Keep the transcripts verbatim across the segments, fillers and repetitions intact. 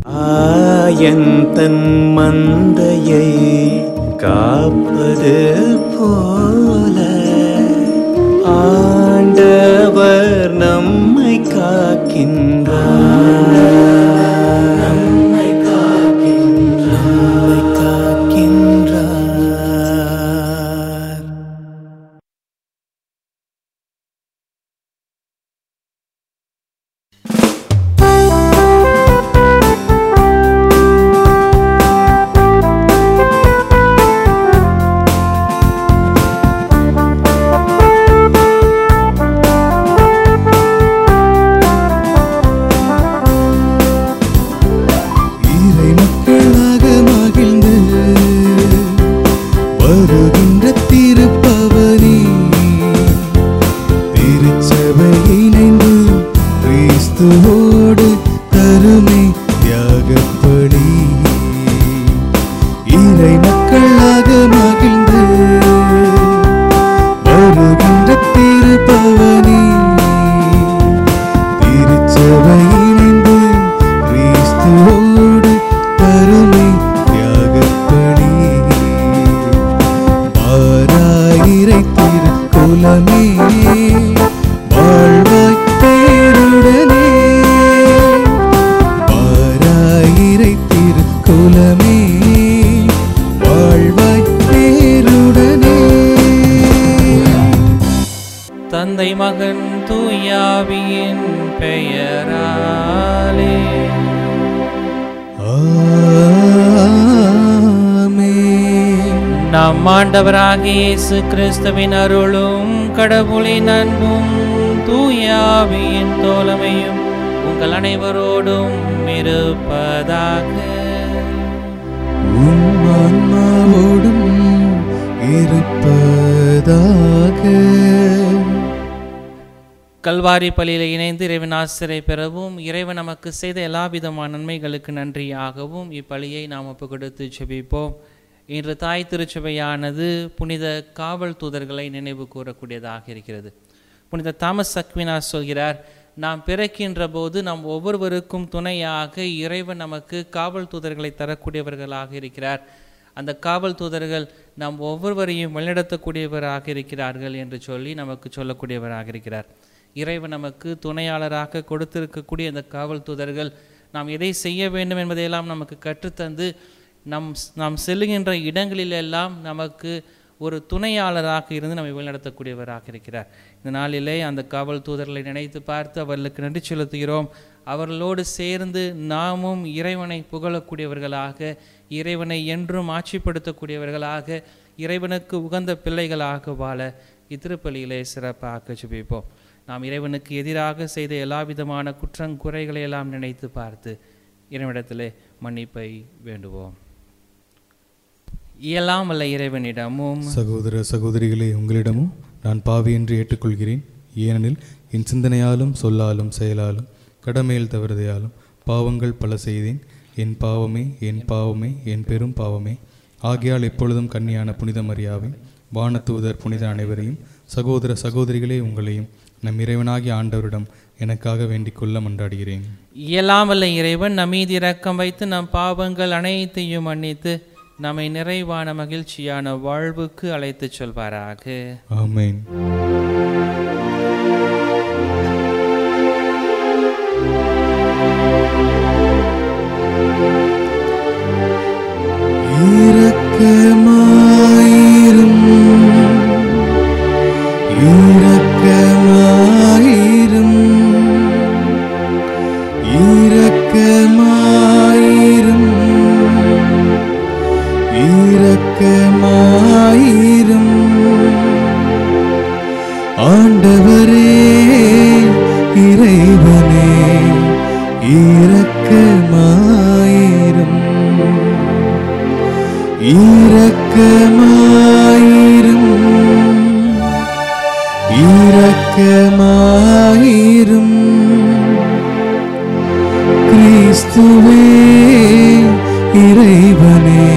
ஆயன் தன் மந்தையை காப்பது போல ஆண்டவர் நம்மை காக்கின்றார். நம்மை காக்கின்றார், காக்கின்றார். தந்தை மகன் தூயாவியின் பெயராலே ஆமென். நம் ஆண்டவராகிய இயேசு கிறிஸ்துவின் அருளும் கடவுளின் அன்பும் தூயாவியின் தோழமையும் உங்கள் அனைவரோடும் இருப்பதாக. உம் ஆன்மாவோடும் இருப்பதாக. கல்வாரி பலியில் இணைந்து இறைவன் ஆசிரியை பெறவும் இறைவன் நமக்கு செய்த எல்லா விதமான நன்மைகளுக்கு நன்றியாகவும் இப்பலியை நாம் ஒப்பு கொடுத்து ஜெபிப்போம். இன்று தாய் திருச்சபையானது புனித காவல் தூதர்களை நினைவு கூறக்கூடியதாக இருக்கிறது. புனித தாமஸ் அக்வினாஸ் சொல்கிறார், நாம் பிறக்கின்ற போது நாம் ஒவ்வொருவருக்கும் துணையாக இறைவன் நமக்கு காவல் தூதர்களை தரக்கூடியவர்களாக இருக்கிறார். அந்த காவல் தூதர்கள் நாம் ஒவ்வொருவரையும் வழிநடத்தக்கூடியவராக இருக்கிறார்கள் என்று சொல்லி நமக்கு சொல்லக்கூடியவராக இருக்கிறார். இறைவன் நமக்கு துணையாளராக கொடுத்திருக்கக்கூடிய அந்த காவல் தூதர்கள் நாம் எதை செய்ய வேண்டும் என்பதையெல்லாம் நமக்கு கற்றுத்தந்து நம் நாம் செல்லுகின்ற இடங்களிலெல்லாம் நமக்கு ஒரு துணையாளராக இருந்து நம்மை வழிநடத்தக்கூடியவராக இருக்கிறார். இந்த நாளிலே அந்த காவல் தூதர்களை நினைத்து பார்த்து அவர்களுக்கு நன்றி செலுத்துகிறோம். அவர்களோடு சேர்ந்து நாமும் இறைவனை புகழக்கூடியவர்களாக, இறைவனை என்றும் ஆட்சிப்படுத்தக்கூடியவர்களாக, இறைவனுக்கு உகந்த பிள்ளைகளாக வாழ இத்திருப்பலியிலே சிறப்பாக ஜெபிப்போம். நாம் இறைவனுக்கு எதிராக செய்த எல்லா விதமான குற்றங்குறைகளை எல்லாம் நினைத்து பார்த்து இறைவனிடத்திலே மன்னிப்பை வேண்டுவோம். இயலாம் வல்ல இறைவனிடமும் சகோதர சகோதரிகளே, உங்களிடமும் நான் பாவி என்று ஏற்றுக்கொள்கிறேன். ஏனெனில் என் சிந்தனையாலும் சொல்லாலும் செயலாலும் கடமையில் தவறுதையாலும் பாவங்கள் பல செய்தேன். என் பாவமே என் பாவமே என் பெரும் பாவமே. ஆகையால் எப்பொழுதும் கன்னியான புனித மரியாவை, வானதூதர் புனித அனைவரையும், சகோதர சகோதரிகளே உங்களையும் நம் இறைவனாகிய ஆண்டவரிடம் எனக்காக வேண்டிக் கொள்ள மன்றாடுகிறேன். இயலாம் வல்ல இறைவன் நம் மீது இரக்கம் வைத்து நம் பாவங்கள் அனைத்தையும் மன்னித்து நம்மை நிறைவான மகிழ்ச்சியான வாழ்வுக்கு அழைத்து செல்வாராக. ஆமென். இரக்கமாயிரும் இரக்கமாயிரும் இரக்கமாயிரும் இரக்கமாயிரும் ஆண்டவரே இறைவனே இரக்கமாயிரும் இரக்கமாயிரும் இரக்கமாயிரும் கிறிஸ்துவே இறைவனே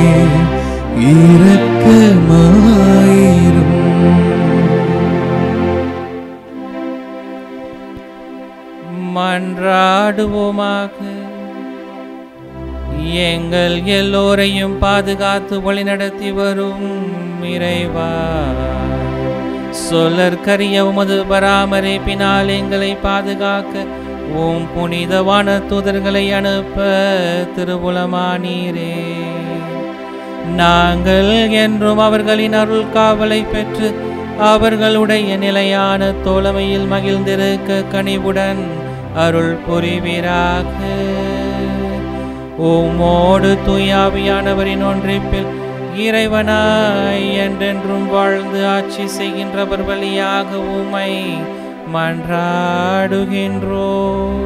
இரக்கமாயிரும். மன்றாடுவோமாக. எங்கள் எல்லோரையும் பாதுகாத்து வழிநடத்தி வரும் இறைவா, சொல்லற்கரிய உமது பராமரிப்பினால் எங்களை பாதுகாக்க உம் புனிதவான தூதர்களை அனுப்ப திருவுளமானீரே. நாங்கள் என்றும் அவர்களின் அருள் காவலை பெற்று அவர்களுடைய நிலையான தோழமையில் மகிழ்ந்திருக்க கனிவுடன் அருள் புரிவீராக. உம்மோடு தூயாவியானவரின் ஒன்றிப்பில் இறைவனாய் என்றென்றும் வாழ்ந்து ஆட்சி செய்கின்றவர் வழியாக உம்மை மன்றாடுகின்றோம்.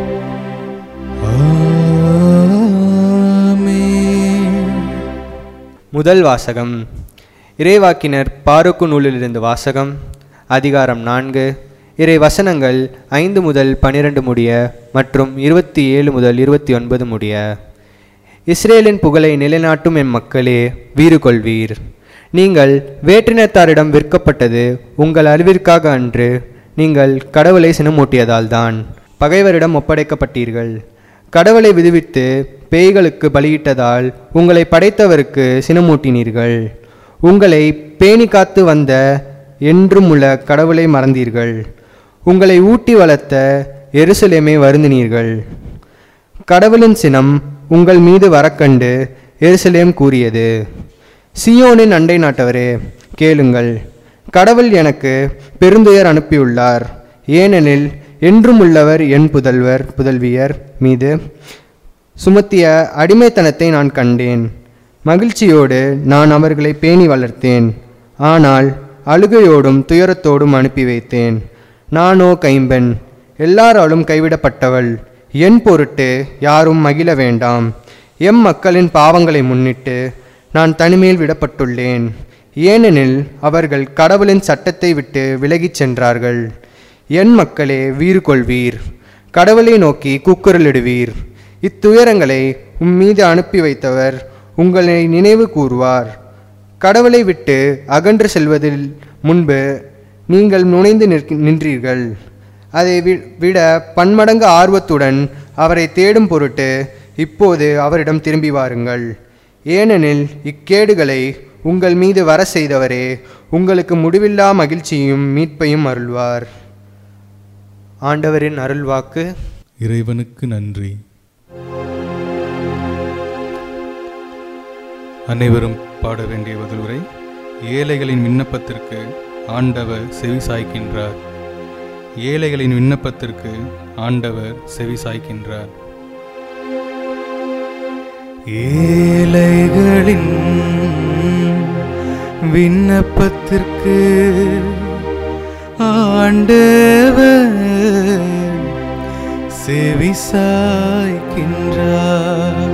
முதல் வாசகம். இறைவாக்கினர் பாருக்கு நூலிலிருந்து வாசகம். அதிகாரம் நான்கு. இறை வசனங்கள் ஐந்து முதல் பனிரெண்டு முடிய மற்றும் இருபத்தி ஏழு முதல் இருபத்தி ஒன்பது முடிய. இஸ்ரேலின் புகழை நிலைநாட்டும் எம் மக்களே, வீறு கொள்வீர். நீங்கள் வேற்றினத்தாரிடம் விற்கப்பட்டது உங்கள் அறிவிற்காக அன்று, நீங்கள் கடவுளை சினமூட்டியதால் தான் பகைவரிடம் ஒப்படைக்கப்பட்டீர்கள். கடவுளை விடுவித்து பேய்களுக்கு பலியிட்டதால் உங்களை படைத்தவருக்கு சினமூட்டினீர்கள். உங்களை பேணி காத்து வந்த என்றும் உள்ள கடவுளை மறந்தீர்கள். உங்களை ஊட்டி வளர்த்த எருசலேமை வருந்தினீர்கள். கடவுளின் சினம் உங்கள் மீது வரக்கண்டு எருசலேம் கூறியது, சியோனின் அண்டை நாட்டவரே கேளுங்கள், கடவுள் எனக்கு பெருந்துயர் அனுப்பியுள்ளார். ஏனெனில் என்றும் உள்ளவர் என் புதல்வர் புதல்வியர் மீது சுமத்திய அடிமைத்தனத்தை நான் கண்டேன். மகிழ்ச்சியோடு நான் அவர்களை பேணி வளர்த்தேன். ஆனால் அழுகையோடும் துயரத்தோடும் அனுப்பி வைத்தேன். நானோ கைம்பெண், எல்லாராலும் கைவிடப்பட்டவள். என் பொருட்டு யாரும் மகிழ வேண்டாம். எம் மக்களின் பாவங்களை முன்னிட்டு நான் தனிமையில் விடப்பட்டுள்ளேன். ஏனெனில் அவர்கள் கடவுளின் சட்டத்தை விட்டு விலகிச் சென்றார்கள். என் மக்களே, வீறு கொள்வீர். கடவுளை நோக்கி கூக்குரலிடுவீர். இத்துயரங்களை உம்மீது அனுப்பி வைத்தவர் உங்களை நினைவு கூறுவார். கடவுளை விட்டு அகன்று செல்வதில் முன்பு நீங்கள் நுழைந்து நின்றீர்கள். அதை விட பன்மடங்கு ஆர்வத்துடன் அவரை தேடும் பொருட்டு இப்போது அவரிடம் திரும்பி வாருங்கள். ஏனெனில் இக்கேடுகளை உங்கள் மீது வர செய்தவரே உங்களுக்கு முடிவில்லா மகிழ்ச்சியும் மீட்பையும் அருள்வார். ஆண்டவரின் அருள்வாக்கு. இறைவனுக்கு நன்றி. அனைவரும் பாட வேண்டிய பதிலுரை. ஏழைகளின் விண்ணப்பத்திற்கு ஆண்டவர் செவி சாய்க்கின்றார். ஏழைகளின் விண்ணப்பத்திற்கு ஆண்டவர் செவி சாய்க்கின்றார். ஏழைகளின் விண்ணப்பத்திற்கு ஆண்டவர் செவி சாய்க்கின்றார்.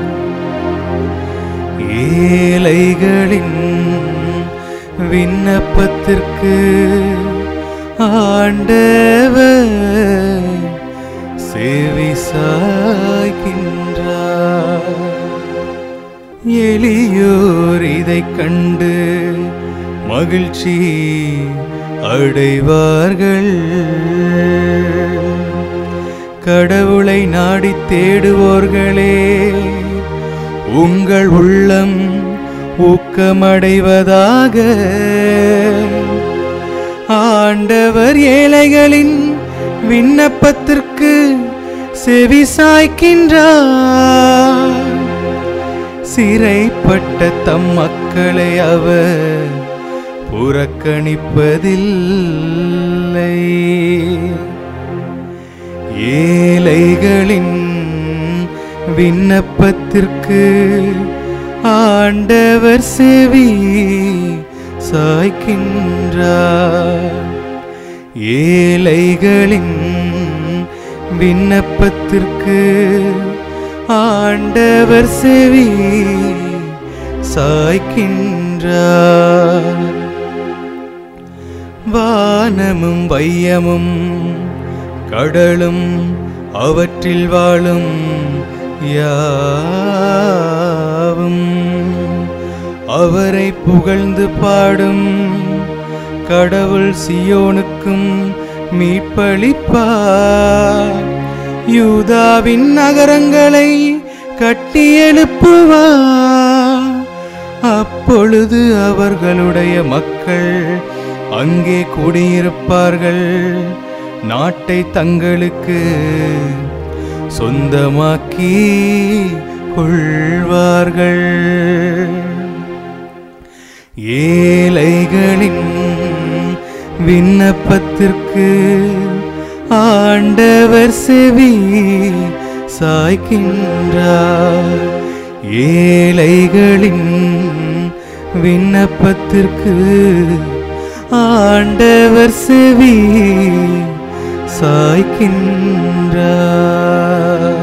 ஏழைகளின் விண்ணப்பத்திற்கு ஆண்டவர் செவி சாய்க்கின்றார். எளியோர் இதைக் கண்டு மகிழ்ச்சி அடைவார்கள். கடவுளை நாடி தேடுவோர்களே, உங்கள் உள்ளம் ஊக்கமடைவதாக. ஆண்டவர் ஏழைகளின் விண்ணப்பத்திற்கு செவி சாய்க்கின்றார். சிறைப்பட்ட தம் மக்களை அவர் புறக்கணிப்பதில்லை. ஏழைகளின் விண்ணப்பத்திற்கு ஆண்டவர் செவி சாய்க்கின்றார். ஏழைகளின் விண்ணப்பத்திற்கு ஆண்டவர் செவி சாய்க்கின்றார். வானமும் வையமும் கடலும் அவற்றில் வாழும் யாவும் அவரை புகழ்ந்து பாடும். கடவுள் சியோனுக்கும் மீட்பளிப்பார். யூதாவின் நகரங்களை கட்டி எழுப்புவார். அப்பொழுது அவர்களுடைய மக்கள் அங்கே குடியிருப்பார்கள், நாட்டை தங்களுக்கு சொந்தமாக்கி கொள்வார்கள். ஏழைகளின் விண்ணப்பத்திற்கு ஆண்டவர் செவி சாய்க்கின்றார். ஏழைகளின் விண்ணப்பத்திற்கு ஆண்டவர் செவி சாய்க்கின்றார்.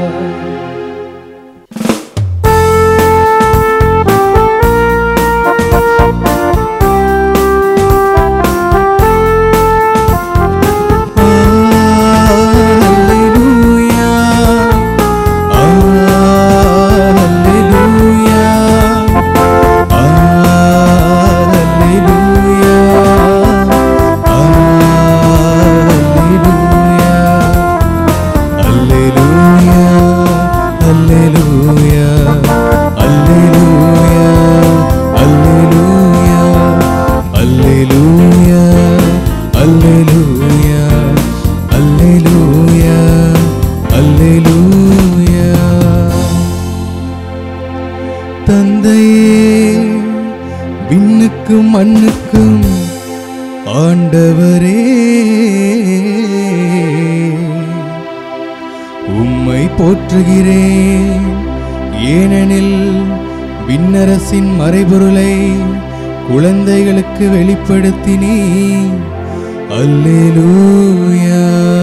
மண்ணுக்கும் ஆண்டவரே, உம்மை போற்றுகிறேன். ஏனெனில் விண்ணரசின் மறைபொருளை குழந்தைகளுக்கு வெளிப்படுத்தினீர். அல்லேலூயா,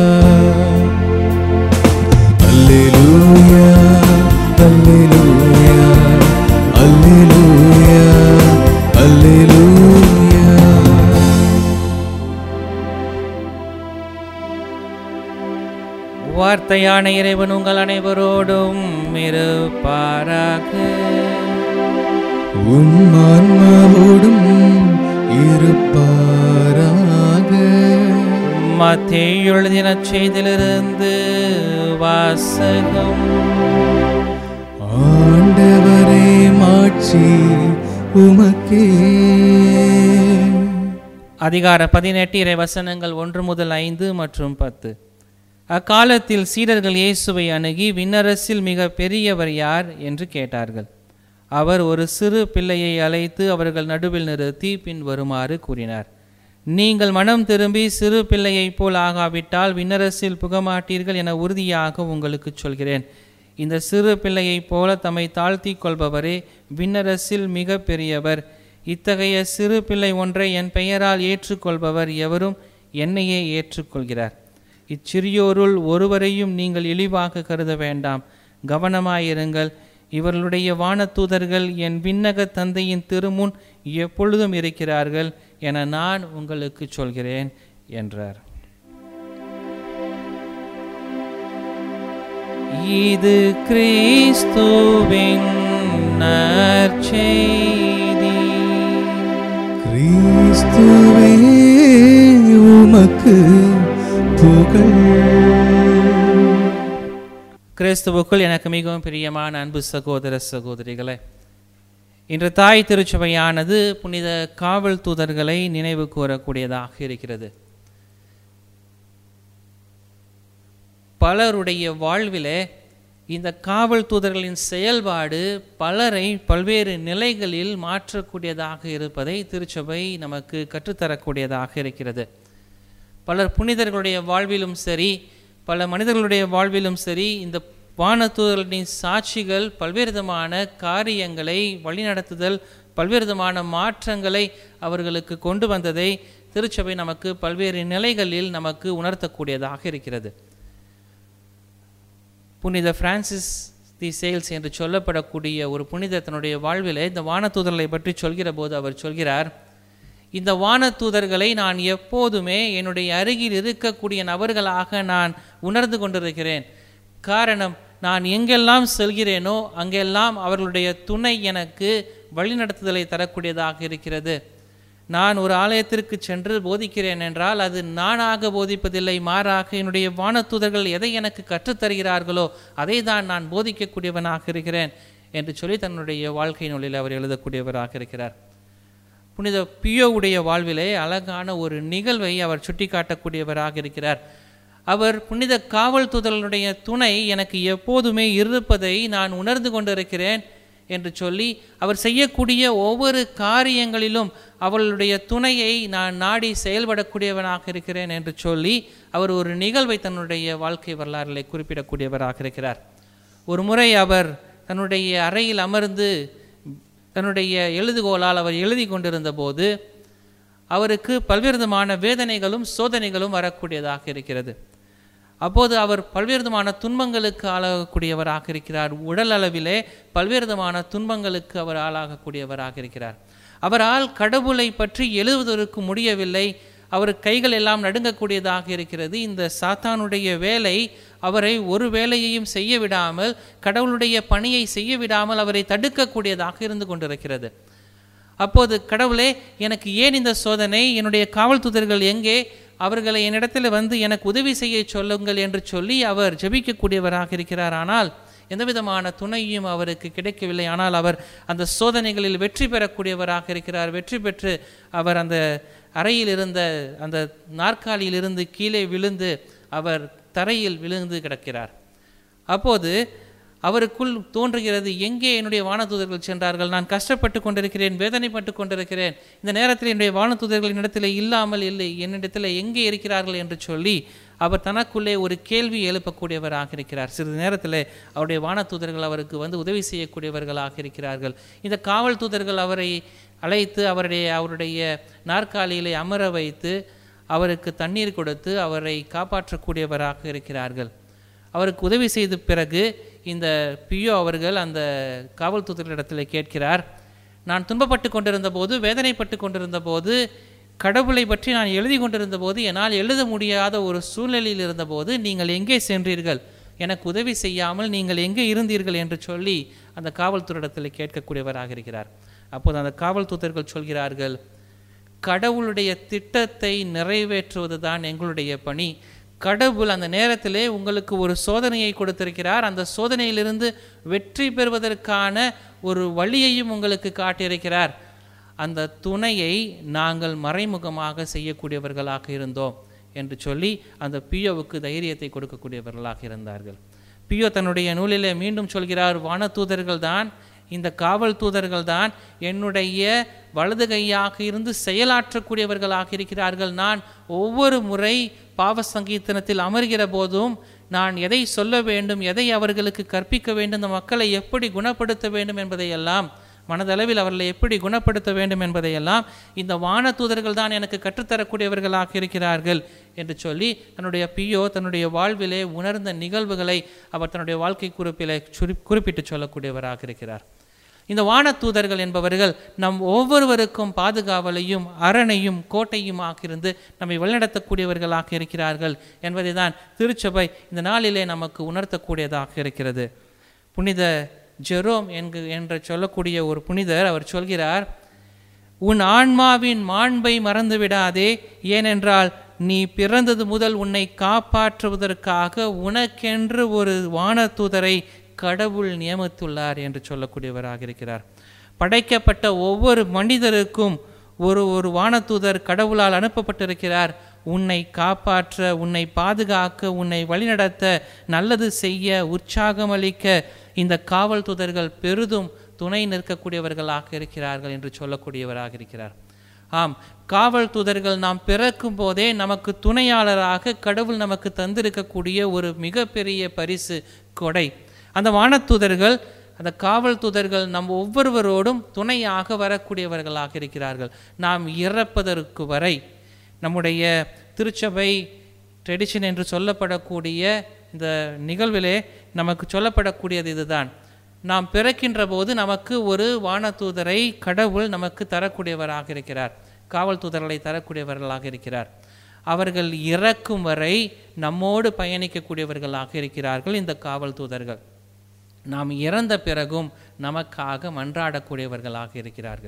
அல்லேலூயா, அல்லேலூயா, அல்லேலூயா, அல்லேலூயா. வார்த்தையான இறைவன் உங்கள் அனைவரோடும் இருப்பாராக. உம் ஆன்மாவோடும் இருப்பாராக. மத்தேயு எழுதின செய்தியிலிருந்து வாசகம். ஆண்டவரே, மாட்சி உமக்கே. அதிகாரம் பதினெட்டு, இறை வசனங்கள் ஒன்று முதல் ஐந்து மற்றும் பத்து. அக்காலத்தில் சீடர்கள் இயேசுவை அணுகி, விண்ணரசில் மிக பெரியவர் யார் என்று கேட்டார்கள். அவர் ஒரு சிறு பிள்ளையை அழைத்து அவர்கள் நடுவில் நிறுத்தி பின் வருமாறு கூறினார். நீங்கள் மனம் திரும்பி சிறு பிள்ளையைப் போல் ஆகாவிட்டால் விண்ணரசில் புகமாட்டீர்கள் என உறுதியாக உங்களுக்கு சொல்கிறேன். இந்த சிறு பிள்ளையைப் போல தம்மை தாழ்த்தி கொள்பவரே விண்ணரசில் மிக பெரியவர். இத்தகைய சிறு பிள்ளை ஒன்றை என் பெயரால் ஏற்றுக்கொள்பவர் எவரும் என்னையே ஏற்றுக்கொள்கிறார். இச்சிறியோருள் ஒருவரையும் நீங்கள் இழிவாக கருத வேண்டாம். கவனமாயிருங்கள். இவர்களுடைய வானதூதர்கள் என் விண்ணக தந்தையின் திருமுன் எப்பொழுதும் இருக்கிறார்கள் என நான் உங்களுக்கு சொல்கிறேன் என்றார். இது கிறிஸ்துவின் நற்செய்தி. கிறிஸ்துவே, உமக்கு புகழ். கிறிஸ்துவுக்குள் எனக்கு மிகவும் பிரியமான அன்பு சகோதர சகோதரிகளே, இன்று தாய் திருச்சபையானது புனித காவல் தூதர்களை நினைவு கூறக்கூடியதாக இருக்கிறது. பலருடைய வாழ்விலே இந்த காவல் தூதர்களின் செயல்பாடு பலரை பல்வேறு நிலைகளில் மாற்றக்கூடியதாக இருப்பதை திருச்சபை நமக்கு கற்றுத்தரக்கூடியதாக இருக்கிறது. பலர் புனிதர்களுடைய வாழ்விலும் சரி, பல மனிதர்களுடைய வாழ்விலும் சரி, இந்த வானதூதர்களின் சாட்சிகள் பல்வேறு விதமான காரியங்களை வழிநடத்துதல், பல்வேறு விதமான மாற்றங்களை அவர்களுக்கு கொண்டு வந்ததை திருச்சபை நமக்கு பல்வேறு நிலைகளில் நமக்கு உணர்த்தக்கூடியதாக இருக்கிறது. புனித பிரான்சிஸ் தி சேல்ஸ் என்று சொல்லப்படக்கூடிய ஒரு புனிதர் தன்னுடைய வாழ்வில் இந்த வானதூதர்களை பற்றி சொல்கிற போது அவர் சொல்கிறார், இந்த வானதூதர்களை நான் எப்போதுமே என்னுடைய அருகில் இருக்கக்கூடிய நபர்களாக நான் உணர்ந்து கொண்டிருக்கிறேன். காரணம், நான் எங்கெல்லாம் செல்கிறேனோ அங்கெல்லாம் அவர்களுடைய துணை எனக்கு வழிநடத்துதலை தரக்கூடியதாக இருக்கிறது. நான் ஒரு ஆலயத்திற்கு சென்று போதிக்கிறேன் என்றால் அது நானாக போதிப்பதில்லை, மாறாக என்னுடைய வானதூதர்கள் எதை எனக்கு கற்றுத்தருகிறார்களோ அதை தான் நான் போதிக்கக்கூடியவனாக இருக்கிறேன் என்று சொல்லி தன்னுடைய வாழ்க்கை நூலில் அவர் எழுதக்கூடியவராக இருக்கிறார். புனித பியோவுடைய வாழ்விலே அழகான ஒரு நிகழ்வை அவர் சுட்டி காட்டக்கூடியவராக இருக்கிறார். அவர் புனித காவல் தூதர்களுடைய துணை எனக்கு எப்போதுமே இருப்பதை நான் உணர்ந்து கொண்டிருக்கிறேன் என்று சொல்லி அவர் செய்யக்கூடிய ஒவ்வொரு காரியங்களிலும் அவளுடைய துணையை நான் நாடி செயல்படக்கூடியவனாக இருக்கிறேன் என்று சொல்லி அவர் ஒரு நிகழ்வை தன்னுடைய வாழ்க்கை வரலாறுகளை குறிப்பிடக்கூடியவராக இருக்கிறார். ஒரு முறை அவர் தன்னுடைய அறையில் அமர்ந்து தன்னுடைய எழுதுகோளால் அவர் எழுதி கொண்டிருந்த போது அவருக்கு பல்வேறு விதமான வேதனைகளும் சோதனைகளும் வரக்கூடியதாக இருக்கிறது. அப்போது அவர் பல்வேறு விதமான துன்பங்களுக்கு ஆளாகக்கூடியவராக இருக்கிறார். உடல் அளவிலே பல்வேறு விதமான துன்பங்களுக்கு அவர் ஆளாகக்கூடியவராக இருக்கிறார். அவரால் கடவுளை பற்றி எழுதுவதற்கு முடியவில்லை. அவர் கைகள் எல்லாம் நடுங்கக்கூடியதாக இருக்கிறது. இந்த சாத்தானுடைய வேலை அவரை ஒரு வேலையையும் செய்ய விடாமல், கடவுளுடைய பணியை செய்ய விடாமல் அவரை தடுக்கக்கூடியதாக இருந்து கொண்டிருக்கிறது. அப்போது கடவுளே, எனக்கு ஏன் இந்த சோதனை? என்னுடைய காவல் தூதர்கள் எங்கே? அவர்களை என்னிடத்தில் வந்து எனக்கு உதவி செய்ய சொல்லுங்கள் என்று சொல்லி அவர் ஜெபிக்கக்கூடியவராக இருக்கிறார். ஆனால் எந்த விதமான துணையும் அவருக்கு கிடைக்கவில்லை. ஆனால் அவர் அந்த சோதனைகளில் வெற்றி பெறக்கூடியவராக இருக்கிறார். வெற்றி பெற்று அவர் அந்த அறையில் இருந்த அந்த நாற்காலியிலிருந்து கீழே விழுந்து அவர் தரையில் விழுந்து கிடக்கிறார். அப்போது அவருக்குள் தோன்றுகிறது, எங்கே என்னுடைய வானதூதர்கள் சென்றார்கள்? நான் கஷ்டப்பட்டு கொண்டிருக்கிறேன், வேதனைப்பட்டு கொண்டிருக்கிறேன். இந்த நேரத்தில் என்னுடைய வானதூதர்கள் என்னிடத்தில் இல்லாமல் இல்லை, என்னிடத்தில் எங்கே இருக்கிறார்கள் என்று சொல்லி அவர் தனக்குள்ளே ஒரு கேள்வி எழுப்பக்கூடியவராக இருக்கிறார். சிறிது நேரத்தில் அவருடைய வானதூதர்கள் அவருக்கு வந்து உதவி செய்யக்கூடியவர்களாக இருக்கிறார்கள். இந்த காவல் தூதர்கள் அவரை அழைத்து அவருடைய அவருடைய நாற்காலியிலே அமர வைத்து அவருக்கு தண்ணீர் கொடுத்து அவரை காப்பாற்றக்கூடியவராக இருக்கிறார்கள். அவருக்கு உதவி செய்த பிறகு இந்த பியோ அவர்கள் அந்த காவல் தூதர்களிடத்தில் கேட்கிறார், நான் துன்பப்பட்டு கொண்டிருந்த போது, வேதனைப்பட்டு கொண்டிருந்த போது, கடவுளை பற்றி நான் எழுதி கொண்டிருந்த போது, என்னால் எழுத முடியாத ஒரு சூழ்நிலையில் இருந்தபோது நீங்கள் எங்கே சென்றீர்கள்? எனக்கு உதவி செய்யாமல் நீங்கள் எங்கே இருந்தீர்கள் என்று சொல்லி அந்த காவல்துறையிடத்தில் கேட்கக்கூடியவராக இருக்கிறார். அப்போது அந்த காவல் தூதர்கள் சொல்கிறார்கள், கடவுளுடைய திட்டத்தை நிறைவேற்றுவது தான் எங்களுடைய பணி. கடவுள் அந்த நேரத்திலே உங்களுக்கு ஒரு சோதனையை கொடுத்திருக்கிறார். அந்த சோதனையிலிருந்து வெற்றி பெறுவதற்கான ஒரு வழியையும் உங்களுக்கு காட்டியிருக்கிறார். அந்த துணையை நாங்கள் மறைமுகமாக செய்யக்கூடியவர்களாக இருந்தோம் என்று சொல்லி அந்த பியோவுக்கு தைரியத்தை கொடுக்கக்கூடியவர்களாக இருந்தார்கள். பியோ தன்னுடைய நூலிலே மீண்டும் சொல்கிறார், வானதூதர்கள் தான், இந்த காவல் தூதர்கள் தான் என்னுடைய வலது கையாக இருந்து செயலாற்றக்கூடியவர்களாக இருக்கிறார்கள். நான் ஒவ்வொரு முறை பாவ சங்கீர்த்தனத்தில் அமர்கிற போதும் நான் எதை சொல்ல வேண்டும், எதை அவர்களுக்கு கற்பிக்க வேண்டும், இந்த மக்களை எப்படி குணப்படுத்த வேண்டும் என்பதையெல்லாம், மனதளவில் அவர்களை எப்படி குணப்படுத்த வேண்டும் என்பதையெல்லாம் இந்த வான தூதர்கள் தான் எனக்கு கற்றுத்தரக்கூடியவர்களாக இருக்கிறார்கள் என்று சொல்லி தன்னுடைய பியோ தன்னுடைய வாழ்விலே உணர்ந்த நிகழ்வுகளை அவர் தன்னுடைய வாழ்க்கை குறிப்பிலே குறிப்பிட்டு சொல்லக்கூடியவராக இருக்கிறார். இந்த வான தூதர்கள் என்பவர்கள் நம் ஒவ்வொருவருக்கும் பாதுகாவலையும் அரணையும் கோட்டையுமாக இருந்து நம்மை வழிநடத்தக்கூடியவர்களாக இருக்கிறார்கள் என்பதை தான் திருச்சபை இந்த நாளிலே நமக்கு உணர்த்தக்கூடியதாக இருக்கிறது. புனித ஜெரோம் என்கு என்று சொல்லக்கூடிய ஒரு புனிதர் அவர் சொல்கிறார், உன் ஆன்மாவின் மாண்பை மறந்து விடாதே, ஏனென்றால் நீ பிறந்தது முதல் உன்னை காப்பாற்றுவதற்காக உனக்கென்று ஒரு வானதூதரை கடவுள் நியமித்துள்ளார் என்று சொல்லக்கூடியவராக இருக்கிறார். படைக்கப்பட்ட ஒவ்வொரு மனிதருக்கும் ஒரு ஒரு வானதூதர் கடவுளால் அனுப்பப்பட்டிருக்கிறார். உன்னை காப்பாற்ற, உன்னை பாதுகாக்க, உன்னை வழிநடத்த, நல்லது செய்ய, உற்சாகமளிக்க இந்த காவல் தூதர்கள் பெரிதும் துணை நிற்கக்கூடியவர்களாக இருக்கிறார்கள் என்று சொல்லக்கூடியவராக இருக்கிறார். ஆம், காவல் தூதர்கள் நாம் பிறக்கும் போதே நமக்கு துணையாளராக கடவுள் நமக்கு தந்திருக்கக்கூடிய ஒரு மிகப்பெரிய பரிசு, கொடை. அந்த வானதூதர்கள், அந்த காவல் தூதர்கள் நம் ஒவ்வொருவரோடும் துணையாக வரக்கூடியவர்களாக இருக்கிறார்கள். நாம் இறப்பதற்கு வரை நம்முடைய திருச்சபை ட்ரெடிஷன் என்று சொல்லப்படக்கூடிய இந்த நிகழ்விலே நமக்கு சொல்லப்படக்கூடியது இதுதான். நாம் பிறக்கின்ற போது நமக்கு ஒரு வானதூதரை கடவுள் நமக்கு தரக்கூடியவராக இருக்கிறார், காவல் தூதர்களை தரக்கூடியவர்களாக இருக்கிறார். அவர்கள் இறக்கும் வரை நம்மோடு பயணிக்கக்கூடியவர்களாக இருக்கிறார்கள் இந்த காவல் தூதர்கள். நாம் இறந்த பிறகும் நமக்காக மன்றாடக்கூடியவர்களாக இருக்கிறார்கள்.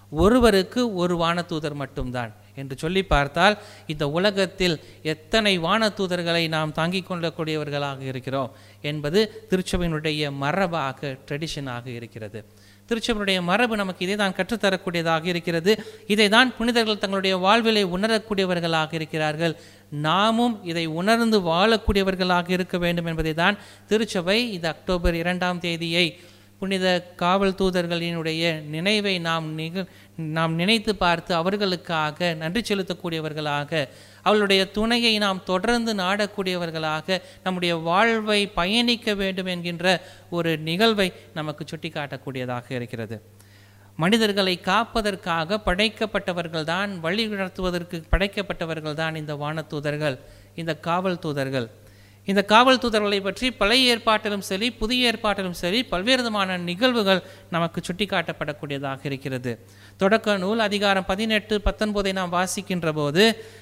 ஒருவருக்கு ஒரு வானதூதர் மட்டும்தான் என்று சொல்லி பார்த்தால் இந்த உலகத்தில் எத்தனை வானதூதர்களை நாம் தாங்கிக் கொள்ளக்கூடியவர்களாக இருக்கிறோம் என்பது திருச்சபையினுடைய மரபாக ட்ரெடிஷனாக இருக்கிறது. திருச்சபையினுடைய மரபு நமக்கு இதை தான் கற்றுத்தரக்கூடியதாக இருக்கிறது. இதை தான் புனிதர்கள் தங்களுடைய வாழ்விலை உணரக்கூடியவர்களாக இருக்கிறார்கள். நாமும் இதை உணர்ந்து வாழக்கூடியவர்களாக இருக்க வேண்டும் என்பதை தான் திருச்சபை இந்த அக்டோபர் இரண்டாம் தேதியை புனித காவல் தூதர்களினுடைய நினைவை நாம் நிக நாம் நினைத்து பார்த்து அவர்களுக்காக நன்றி செலுத்தக்கூடியவர்களாக, அவளுடைய துணையை நாம் தொடர்ந்து நாடக்கூடியவர்களாக நம்முடைய வாழ்வை பயணிக்க வேண்டும் என்கின்ற ஒரு நிகழ்வை நமக்கு சுட்டி காட்டக்கூடியதாக இருக்கிறது. மனிதர்களை காப்பதற்காக படைக்கப்பட்டவர்கள் தான், வழி நடத்துவதற்கு படைக்கப்பட்டவர்கள் தான் இந்த வானதூதர்கள், இந்த காவல் தூதர்கள். இந்த காவல் தூதர்களை பற்றி பழைய ஏற்பாட்டிலும் சரி புதிய ஏற்பாட்டிலும் சரி பல்வேறு விதமான நிகழ்வுகள் நமக்கு சுட்டி காட்டப்படக்கூடியதாக இருக்கிறது. தொடக்க நூல் அதிகாரம் பதினெட்டு பத்தொன்பதை நாம் வாசிக்கின்ற போது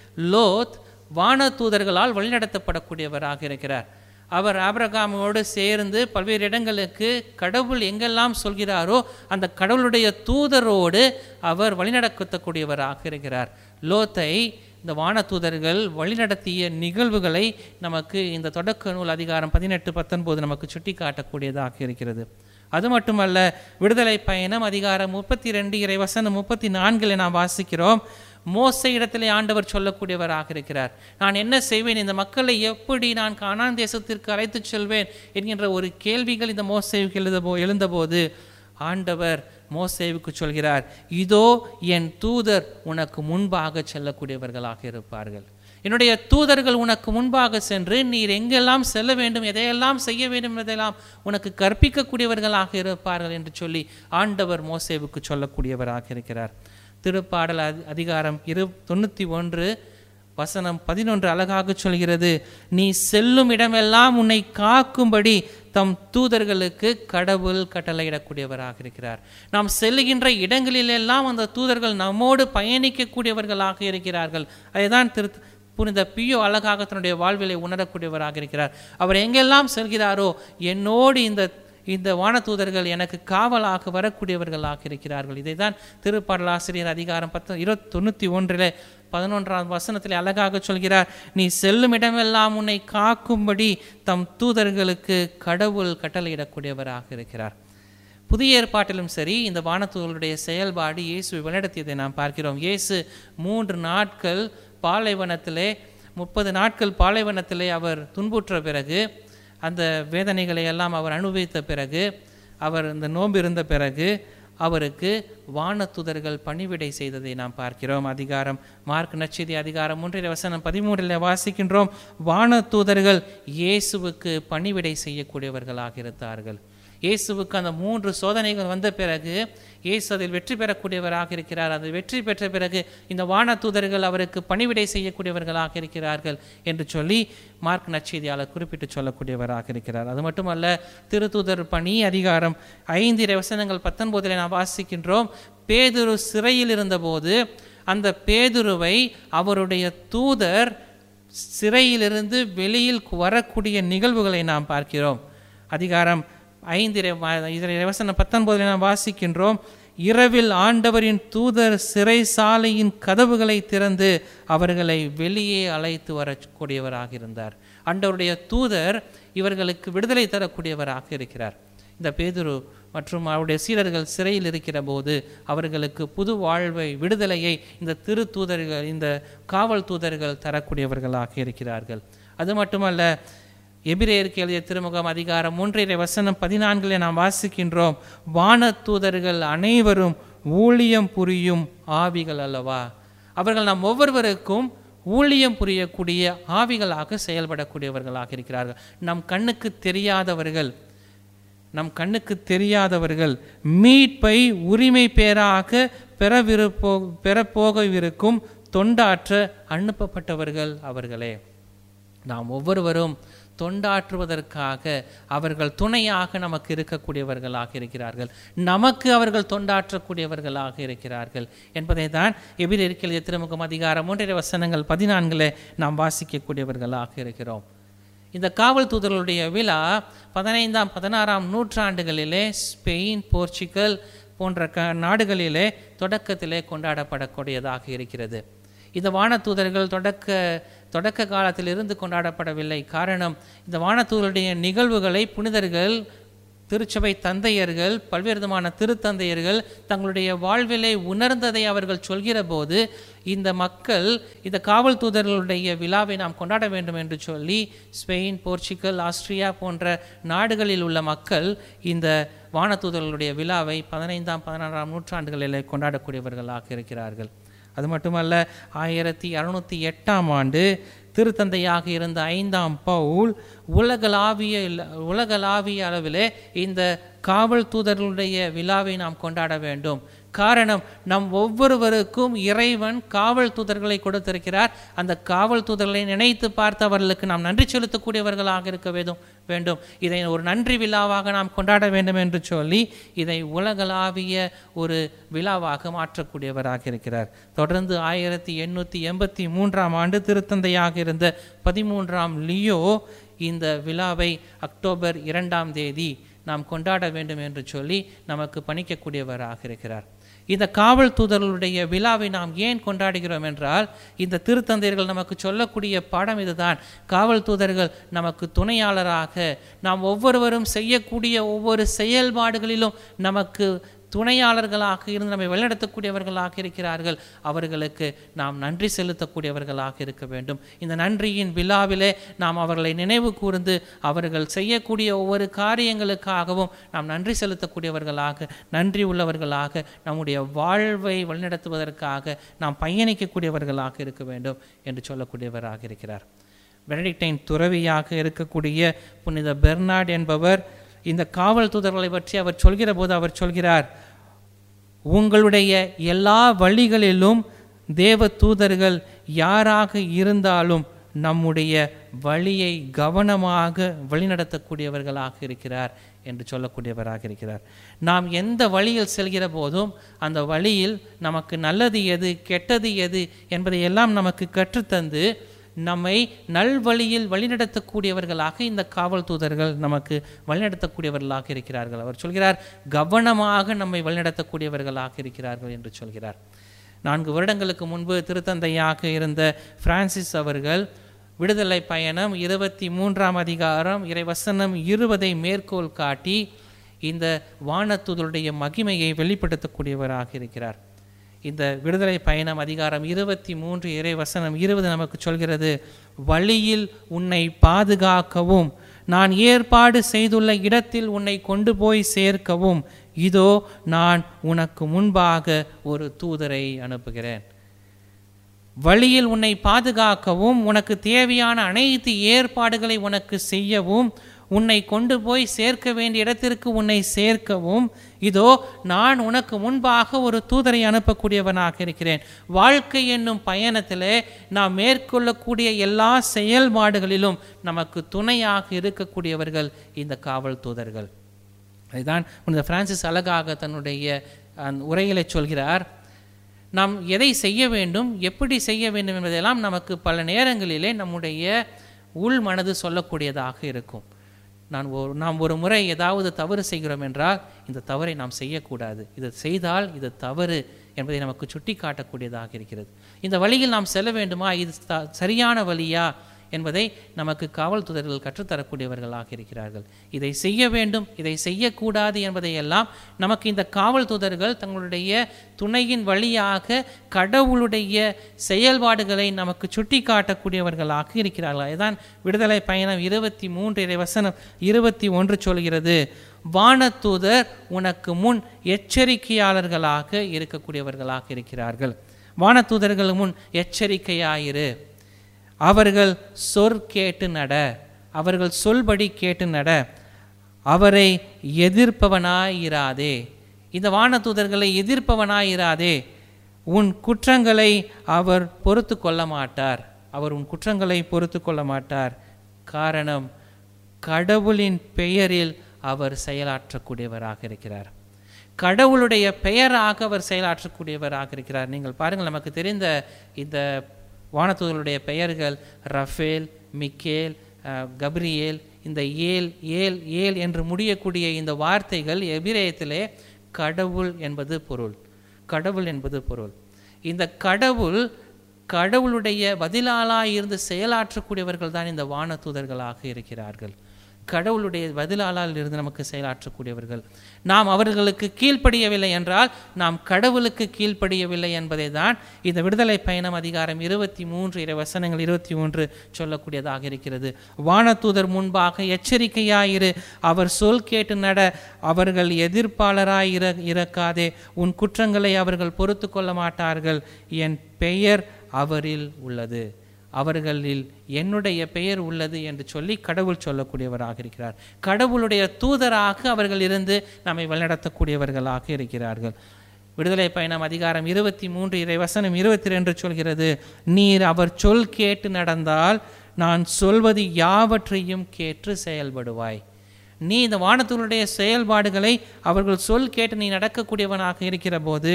லோத் வான தூதர்களால் வழிநடத்தப்படக்கூடியவராக இருக்கிறார். அவர் ஆபிரகாமோடு சேர்ந்து பல்வேறு இடங்களுக்கு கடவுள் எங்கெல்லாம் சொல்கிறாரோ அந்த கடவுளுடைய தூதரோடு அவர் வழிநடத்தக்கூடியவராக இருக்கிறார். லோத்தை இந்த வானதூதர்கள் வழிநடத்திய நிகழ்வுகளை நமக்கு இந்த தொடக்க நூல் அதிகாரம் பதினெட்டு பத்தொன்பது நமக்கு சுட்டி காட்டக்கூடியதாக இருக்கிறது. அது மட்டுமல்ல, விடுதலை பயணம் அதிகாரம் முப்பத்தி ரெண்டு இறைவசனம் முப்பத்தி நான்கில் நாம் வாசிக்கிறோம், மோசே இடத்திலே ஆண்டவர் சொல்லக்கூடியவராக இருக்கிறார். நான் என்ன செய்வேன், இந்த மக்களை எப்படி நான் கானான் தேசத்திற்கு அழைத்து செல்வேன் என்கின்ற ஒரு கேள்விகள் இந்த மோசேவுக்கு எழுத எழுந்தபோது ஆண்டவர் மோசேவுக்கு சொல்கிறார், இதோ என் தூதர் உனக்கு முன்பாக செல்லக்கூடியவர்களாக இருப்பார்கள். என்னுடைய தூதர்கள் உனக்கு முன்பாக சென்று நீர் எங்கெல்லாம் செல்ல வேண்டும், எதையெல்லாம் செய்ய வேண்டும் என்பதெல்லாம் உனக்கு கற்பிக்கக்கூடியவர்களாக இருப்பார்கள் என்று சொல்லி ஆண்டவர் மோசேவுக்கு சொல்லக்கூடியவராக இருக்கிறார். திருப்பாடல் அதிகாரம் இரு தொண்ணூற்றி ஒன்று வசனம் பதினொன்று அழகாக சொல்கிறது, நீ செல்லும் இடமெல்லாம் உன்னை காக்கும்படி தம் தூதர்களுக்கு கடவுள் கட்டளையிடக்கூடியவராக இருக்கிறார். நாம் செல்லுகின்ற இடங்களிலெல்லாம் அந்த தூதர்கள் நம்மோடு பயணிக்கக்கூடியவர்களாக இருக்கிறார்கள். அதைதான் திரு புனித பியோ அழகாக தன்னுடைய வாழ்விலை உணரக்கூடியவராக இருக்கிறார். அவர் எங்கெல்லாம் செல்கிறாரோ என்னோடு இந்த இந்த வானதூதர்கள் எனக்கு காவலாக வரக்கூடியவர்களாக இருக்கிறார்கள். இதை தான் திருப்பாடலாசிரியர் அதிகாரம் பத்து இருபத்தி தொண்ணூற்றி ஒன்றில் பதினொன்றாம் வசனத்தில் அழகாக சொல்கிறார், நீ செல்லும் இடமெல்லாம் உன்னை காக்கும்படி தம் தூதர்களுக்கு கடவுள் கட்டளையிடக்கூடியவராக இருக்கிறார். புதிய ஏற்பாட்டிலும் சரி இந்த வானதூதர்களுடைய செயல்பாடு இயேசுவை வழிநடத்தியதை நாம் பார்க்கிறோம். இயேசு மூன்று நாட்கள் பாலைவனத்திலே முப்பது நாட்கள் பாலைவனத்திலே அவர் துன்புற்ற பிறகு, அந்த வேதனைகளை எல்லாம் அவர் அனுபவித்த பிறகு, அவர் இந்த நோன்பு இருந்த பிறகு அவருக்கு வானதூதர்கள் பணிவிடை செய்ததை நாம் பார்க்கிறோம். அதிகாரம் மார்க் நற்செய்தி அதிகாரம் மூன்றில் வசனம் பதிமூன்றில் வாசிக்கின்றோம், வானதூதர்கள் இயேசுவுக்கு பணிவிடை செய்யக்கூடியவர்களாக இருந்தார்கள். இயேசுவுக்கு அந்த மூன்று சோதனைகள் வந்த பிறகு இயேசு அதில் வெற்றி பெறக்கூடியவராக இருக்கிறார். அது வெற்றி பெற்ற பிறகு இந்த வானதூதர்கள் அவருக்கு பணிவிடை செய்யக்கூடியவர்களாக இருக்கிறார்கள் என்று சொல்லி மார்க் நற்செய்தியாளர் குறிப்பிட்டு சொல்லக்கூடியவராக இருக்கிறார். அது மட்டுமல்ல, திருத்தூதர் பணி அதிகாரம் ஐந்து வசனங்கள் பத்தொன்பதில் நாம் வாசிக்கின்றோம், பேதுரு சிறையில் இருந்தபோது அந்த பேதுருவை அவருடைய தூதர் சிறையிலிருந்து வெளியில் வரக்கூடிய நிகழ்வுகளை நாம் பார்க்கிறோம். அதிகாரம் ஐந்து வசனம் பத்தொன்பதில் நாம் வாசிக்கின்றோம், இரவில் ஆண்டவரின் தூதர் சிறை சாலையின் கதவுகளை திறந்து அவர்களை வெளியே அழைத்து வரக்கூடியவராக இருந்தார். ஆண்டவருடைய தூதர் இவர்களுக்கு விடுதலை தரக்கூடியவராக இருக்கிறார். இந்த பேதுரு மற்றும் அவருடைய சீடர்கள் சிறையில் இருக்கிற போது அவர்களுக்கு புது வாழ்வை, விடுதலையை இந்த திரு தூதர்கள், இந்த காவல் தூதர்கள் தரக்கூடியவர்களாக இருக்கிறார்கள். அது மட்டுமல்ல, எபிரேயருக்கு எழுதிய திருமுகம் அதிகாரம் மூன்றிலே வசனம் பதினான்கிலே நாம் வாசிக்கின்றோம், வானதூதர்கள் அனைவரும் ஊழியம் புரியும் ஆவிகள் அல்லவா. அவர்கள் நாம் ஒவ்வொருவருக்கும் ஊழியம் புரியக்கூடிய ஆவிகளாக செயல்படக்கூடியவர்களாக இருக்கிறார்கள். நம் கண்ணுக்கு தெரியாதவர்கள் நம் கண்ணுக்கு தெரியாதவர்கள் மீட்பை உரிமை பேராக பெறவிருப்போ பெறப்போகவிருக்கும் தொண்டாற்ற அனுப்பப்பட்டவர்கள் அவர்களே. நாம் ஒவ்வொருவரும் தொண்டாற்றுவதற்காக அவர்கள் துணையாக நமக்கு இருக்கக்கூடியவர்களாக இருக்கிறார்கள். நமக்கு அவர்கள் தொண்டாற்றக்கூடியவர்களாக இருக்கிறார்கள் என்பதை தான் எபிரேயருக்கு எழுதிய திருமுகம் அதிகாரம் மூன்றிலே வசனங்கள் பதினான்கில் நாம் வாசிக்கக்கூடியவர்களாக இருக்கிறோம். இந்த காவல் தூதர்களுடைய விழா பதினைந்தாம் பதினாறாம் நூற்றாண்டுகளிலே ஸ்பெயின், போர்ச்சுகல், போன்ற க நாடுகளிலே தொடக்கத்திலே கொண்டாடப்படக்கூடியதாக இருக்கிறது. இந்த வானதூதர்கள் தொடக்க தொடக்க காலத்திலிருந்து கொண்டாடப்படவில்லை. காரணம், இந்த வானதூதருடைய நிகழ்வுகளை புனிதர்கள், திருச்சபை தந்தையர்கள், பல்வேறு விதமான திருத்தந்தையர்கள் தங்களுடைய வாழ்விலே உணர்ந்ததை அவர்கள் சொல்கிற போது இந்த மக்கள் இந்த காவல் தூதர்களுடைய விழாவை நாம் கொண்டாட வேண்டும் என்று சொல்லி ஸ்பெயின், போர்ச்சுகல், ஆஸ்திரியா போன்ற நாடுகளில் உள்ள மக்கள் இந்த வானதூதர்களுடைய விழாவை பதினைந்தாம் பதினாறாம் நூற்றாண்டுகளில் கொண்டாடக்கூடியவர்களாக இருக்கிறார்கள். அது மட்டுமல்ல, ஆயிரத்தி அறுநூற்றி எட்டாம் ஆண்டு திருத்தந்தையாக இருந்த ஐந்தாம் பவுல் உலகளாவிய உலகளாவிய அளவிலே இந்த காவல் தூதர்களுடைய விழாவை நாம் கொண்டாட வேண்டும். காரணம், நம் ஒவ்வொருவருக்கும் இறைவன் காவல் தூதர்களை கொடுத்திருக்கிறார். அந்த காவல் தூதர்களை நினைத்து பார்த்து அவர்களுக்கு நாம் நன்றி செலுத்தக்கூடியவர்களாக இருக்க வேண்டும் வேண்டும் இதை ஒரு நன்றி விழாவாக நாம் கொண்டாட வேண்டும் என்று சொல்லி இதை உலகளாவிய ஒரு விழாவாக மாற்றக்கூடியவராக இருக்கிறார். தொடர்ந்து ஆயிரத்தி எண்ணூற்றி எண்பத்தி மூன்றாம் ஆண்டு திருத்தந்தையாக இருந்த பதிமூன்றாம் லியோ இந்த விழாவை அக்டோபர் இரண்டாம் தேதி நாம் கொண்டாட வேண்டும் என்று சொல்லி நமக்கு பணிக்கக்கூடியவராக இருக்கிறார். இந்த காவல் தூதர்களுடைய விழாவை நாம் ஏன் கொண்டாடுகிறோம் என்றால், இந்த திருத்தந்தையர்கள் நமக்கு சொல்லக்கூடிய பாடம் இதுதான். காவல் தூதர்கள் நமக்கு துணையாளராக, நாம் ஒவ்வொருவரும் செய்யக்கூடிய ஒவ்வொரு செயல்பாடுகளிலும் நமக்கு துணையாளர்களாக இருந்து நம்மை வழிநடத்தக்கூடியவர்களாக இருக்கிறார்கள். அவர்களுக்கு நாம் நன்றி செலுத்தக்கூடியவர்களாக இருக்க வேண்டும். இந்த நன்றியின் விழாவிலே நாம் அவர்களை நினைவு கூர்ந்து அவர்கள் செய்யக்கூடிய ஒவ்வொரு காரியங்களுக்காகவும் நாம் நன்றி செலுத்தக்கூடியவர்களாக, நன்றி உள்ளவர்களாக, நம்முடைய வாழ்வை வழிநடத்துவதற்காக நாம் பயணிக்கக்கூடியவர்களாக இருக்க வேண்டும் என்று சொல்லக்கூடியவராக இருக்கிறார். பெனடிக்டைன் துறவியாக இருக்கக்கூடிய புனித பெர்னார்ட் என்பவர் இந்த காவல் தூதர்களை பற்றி அவர் சொல்கிற போது அவர் சொல்கிறார், உங்களுடைய எல்லா வழிகளிலும் தேவ தூதர்கள் யாராக இருந்தாலும் நம்முடைய வழியை கவனமாக வழிநடத்தக்கூடியவர்களாக இருக்கிறார் என்று சொல்லக்கூடியவராக இருக்கிறார். நாம் எந்த வழியில் செல்கிற போதும் அந்த வழியில் நமக்கு நல்லது எது, கெட்டது எது என்பதை எல்லாம் நமக்கு கற்றுத்தந்து நம்மை நல்வழியில் வழிநடத்தக்கூடியவர்களாக இந்த காவல் தூதர்கள் நமக்கு வழிநடத்தக்கூடியவர்களாக இருக்கிறார்கள். அவர் சொல்கிறார், கவனமாக நம்மை வழிநடத்தக்கூடியவர்களாக இருக்கிறார்கள் என்று சொல்கிறார். நான்கு வருடங்களுக்கு முன்பு திருத்தந்தையாக இருந்த பிரான்சிஸ் அவர்கள் விடுதலை பயணம் இருபத்தி மூன்றாம் அதிகாரம் இறைவசனம் இருபதை மேற்கோள் காட்டி இந்த வானதூதருடைய மகிமையை வெளிப்படுத்தக்கூடியவராக இருக்கிறார். இந்த விடுதலை பயணம் அதிகாரம் இருபத்தி மூன்று இறை வசனம் இருபது நமக்கு சொல்கிறது, வழியில் உன்னை பாதுகாக்கவும், நான் ஏற்பாடு செய்துள்ள இடத்தில் உன்னை கொண்டு போய் சேர்க்கவும், இதோ நான் உனக்கு முன்பாக ஒரு தூதரை அனுப்புகிறேன். வழியில் உன்னை பாதுகாக்கவும், உனக்கு தேவையான அனைத்து ஏற்பாடுகளை உனக்கு செய்யவும், உன்னை கொண்டு போய் சேர்க்க வேண்டிய இடத்திற்கு உன்னை சேர்க்கவும், இதோ நான் உனக்கு முன்பாக ஒரு தூதரை அனுப்பக்கூடியவனாக இருக்கிறேன். வாழ்க்கை என்னும் பயணத்திலே நாம் மேற்கொள்ளக்கூடிய எல்லா செயல்பாடுகளிலும் நமக்கு துணையாக இருக்கக்கூடியவர்கள் இந்த காவல் தூதர்கள். அதுதான் புனித பிரான்சிஸ் அழகாக தன்னுடைய உரையிலே சொல்கிறார், நாம் எதை செய்ய வேண்டும், எப்படி செய்ய வேண்டும் என்பதெல்லாம் நமக்கு பல நேரங்களிலே நம்முடைய உள் மனது சொல்லக்கூடியதாக இருக்கும். நான் ஒரு நாம் ஒரு முறை ஏதாவது தவறு செய்கிறோம் என்றால் இந்த தவறை நாம் செய்யக்கூடாது, இதை செய்தால் இது தவறு என்பதை நமக்கு சுட்டி காட்டக்கூடியதாக இருக்கிறது. இந்த வழியில் நாம் செல்ல வேண்டுமா, இது சரியான வழியா என்பதை நமக்கு காவல் தூதர்கள் கற்றுத்தரக்கூடியவர்களாக இருக்கிறார்கள். இதை செய்ய வேண்டும், இதை செய்யக்கூடாது என்பதையெல்லாம் நமக்கு இந்த காவல் தூதர்கள் தங்களுடைய துணையின் வழியாக கடவுளுடைய செயல்பாடுகளை நமக்கு சுட்டி காட்டக்கூடியவர்களாக இருக்கிறார்கள். இதுதான் விடுதலை பயணம் இருபத்தி மூன்று இறை வசனம் இருபத்தி ஒன்று சொல்கிறது, வானதூதர் உனக்கு முன் எச்சரிக்கையாளர்களாக இருக்கக்கூடியவர்களாக இருக்கிறார்கள். வானதூதர்கள் முன் எச்சரிக்கையாயிரு, அவர்கள் சொற் கேட்டு நட, அவர்கள் சொல்படி கேட்டு நட, அவரை எதிர்ப்பவனாயிராதே. இந்த வானதூதர்களை எதிர்ப்பவனாயிராதே. உன் குற்றங்களை அவர் பொறுத்து கொள்ள மாட்டார், அவர் உன் குற்றங்களை பொறுத்து கொள்ள மாட்டார். காரணம், கடவுளின் பெயரில் அவர் செயலாற்றக்கூடியவராக இருக்கிறார். கடவுளுடைய பெயராக அவர் செயலாற்றக்கூடியவராக இருக்கிறார். நீங்கள் பாருங்கள், நமக்கு தெரிந்த இந்த வானதூதர்களுடைய பெயர்கள் ரஃபேல், மிக்கேல், கப்ரியேல். இந்த ஏல் ஏல் ஏல் என்று முடியக்கூடிய இந்த வார்த்தைகள் எபிரேயத்திலே கடவுள் என்பது பொருள். கடவுள் என்பது பொருள். இந்த கடவுள் கடவுளுடைய பதிலாளாக இருந்து செயலாற்றக்கூடியவர்கள் தான் இந்த வான தூதர்களாக இருக்கிறார்கள். கடவுளுடைய பதிலாளால் இருந்து நமக்கு செயலாற்றக்கூடியவர்கள். நாம் அவர்களுக்கு கீழ்ப்படியவில்லை என்றால் நாம் கடவுளுக்கு கீழ்ப்படியவில்லை என்பதை தான் இந்த விடுதலை பயணம் அதிகாரம் இருபத்தி மூன்று இறை வசனங்கள் இருபத்தி மூன்று சொல்லக்கூடியதாக இருக்கிறது. வானதூதர் முன்பாக எச்சரிக்கையாயிரு, அவர் சொல் கேட்டு நட, அவர்கள் எதிர்ப்பாளராய் இர இறக்காதே, உன் குற்றங்களை அவர்கள் பொறுத்து கொள்ள மாட்டார்கள், என் பெயர் அவரில் உள்ளது, அவர்களில் என்னுடைய பெயர் உள்ளது என்று சொல்லி கடவுள் சொல்லக்கூடியவராக இருக்கிறார். கடவுளுடைய தூதராக அவர்கள் இருந்து நம்மை வழிநடத்தக்கூடியவர்களாக இருக்கிறார்கள். விடுதலை பயணம் அதிகாரம் இருபத்தி மூன்று இறை வசனம் இருபத்தி ரெண்டு சொல்கிறது, நீர் அவர் சொல் கேட்டு நடந்தால் நான் சொல்வது யாவற்றையும் கேட்டு செயல்படுவாய். நீ இந்த வானதூதருடைய செயல்பாடுகளை அவர்கள் சொல் கேட்டு நீ நடக்கக்கூடியவனாக இருக்கிற போது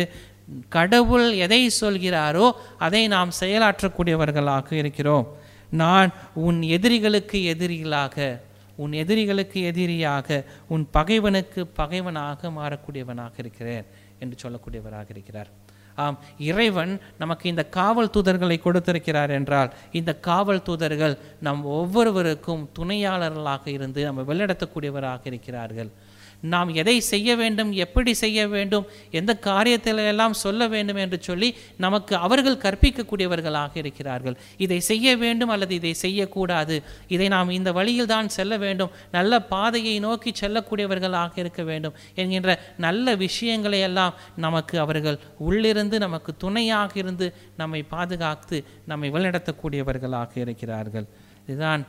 கடவுள் எதை சொல்கிறாரோ அதை நாம் செயலாற்றக்கூடியவர்களாக இருக்கிறோம். நான் உன் எதிரிகளுக்கு எதிரிகளாக, உன் எதிரிகளுக்கு எதிரியாக, உன் பகைவனுக்கு பகைவனாக மாறக்கூடியவனாக இருக்கிறேன் என்று சொல்லக்கூடியவராக இருக்கிறார். ஆம், இறைவன் நமக்கு இந்த காவல் தூதர்களை கொடுத்திருக்கிறார் என்றால் இந்த காவல் தூதர்கள் நம் ஒவ்வொருவருக்கும் துணையாளர்களாக இருந்து நம்ம வழிநடத்தக்கூடியவராக இருக்கிறார்கள். நாம் எதை செய்ய வேண்டும், எப்படி செய்ய வேண்டும், எந்த காரியத்தில் எல்லாம் சொல்ல வேண்டும் என்று சொல்லி நமக்கு அவர்கள் கற்பிக்கக்கூடியவர்களாக இருக்கிறார்கள். இதை செய்ய வேண்டும் அல்லது இதை செய்யக்கூடாது, இதை நாம் இந்த வழியில் தான் செல்ல வேண்டும், நல்ல பாதையை நோக்கி செல்லக்கூடியவர்களாக இருக்க வேண்டும் என்கின்ற நல்ல விஷயங்களை எல்லாம் நமக்கு அவர்கள் உள்ளிருந்து நமக்கு துணையாக இருந்து நம்மை பாதுகாத்து நம்மை வழிநடத்தக்கூடியவர்களாக இருக்கிறார்கள். இதுதான்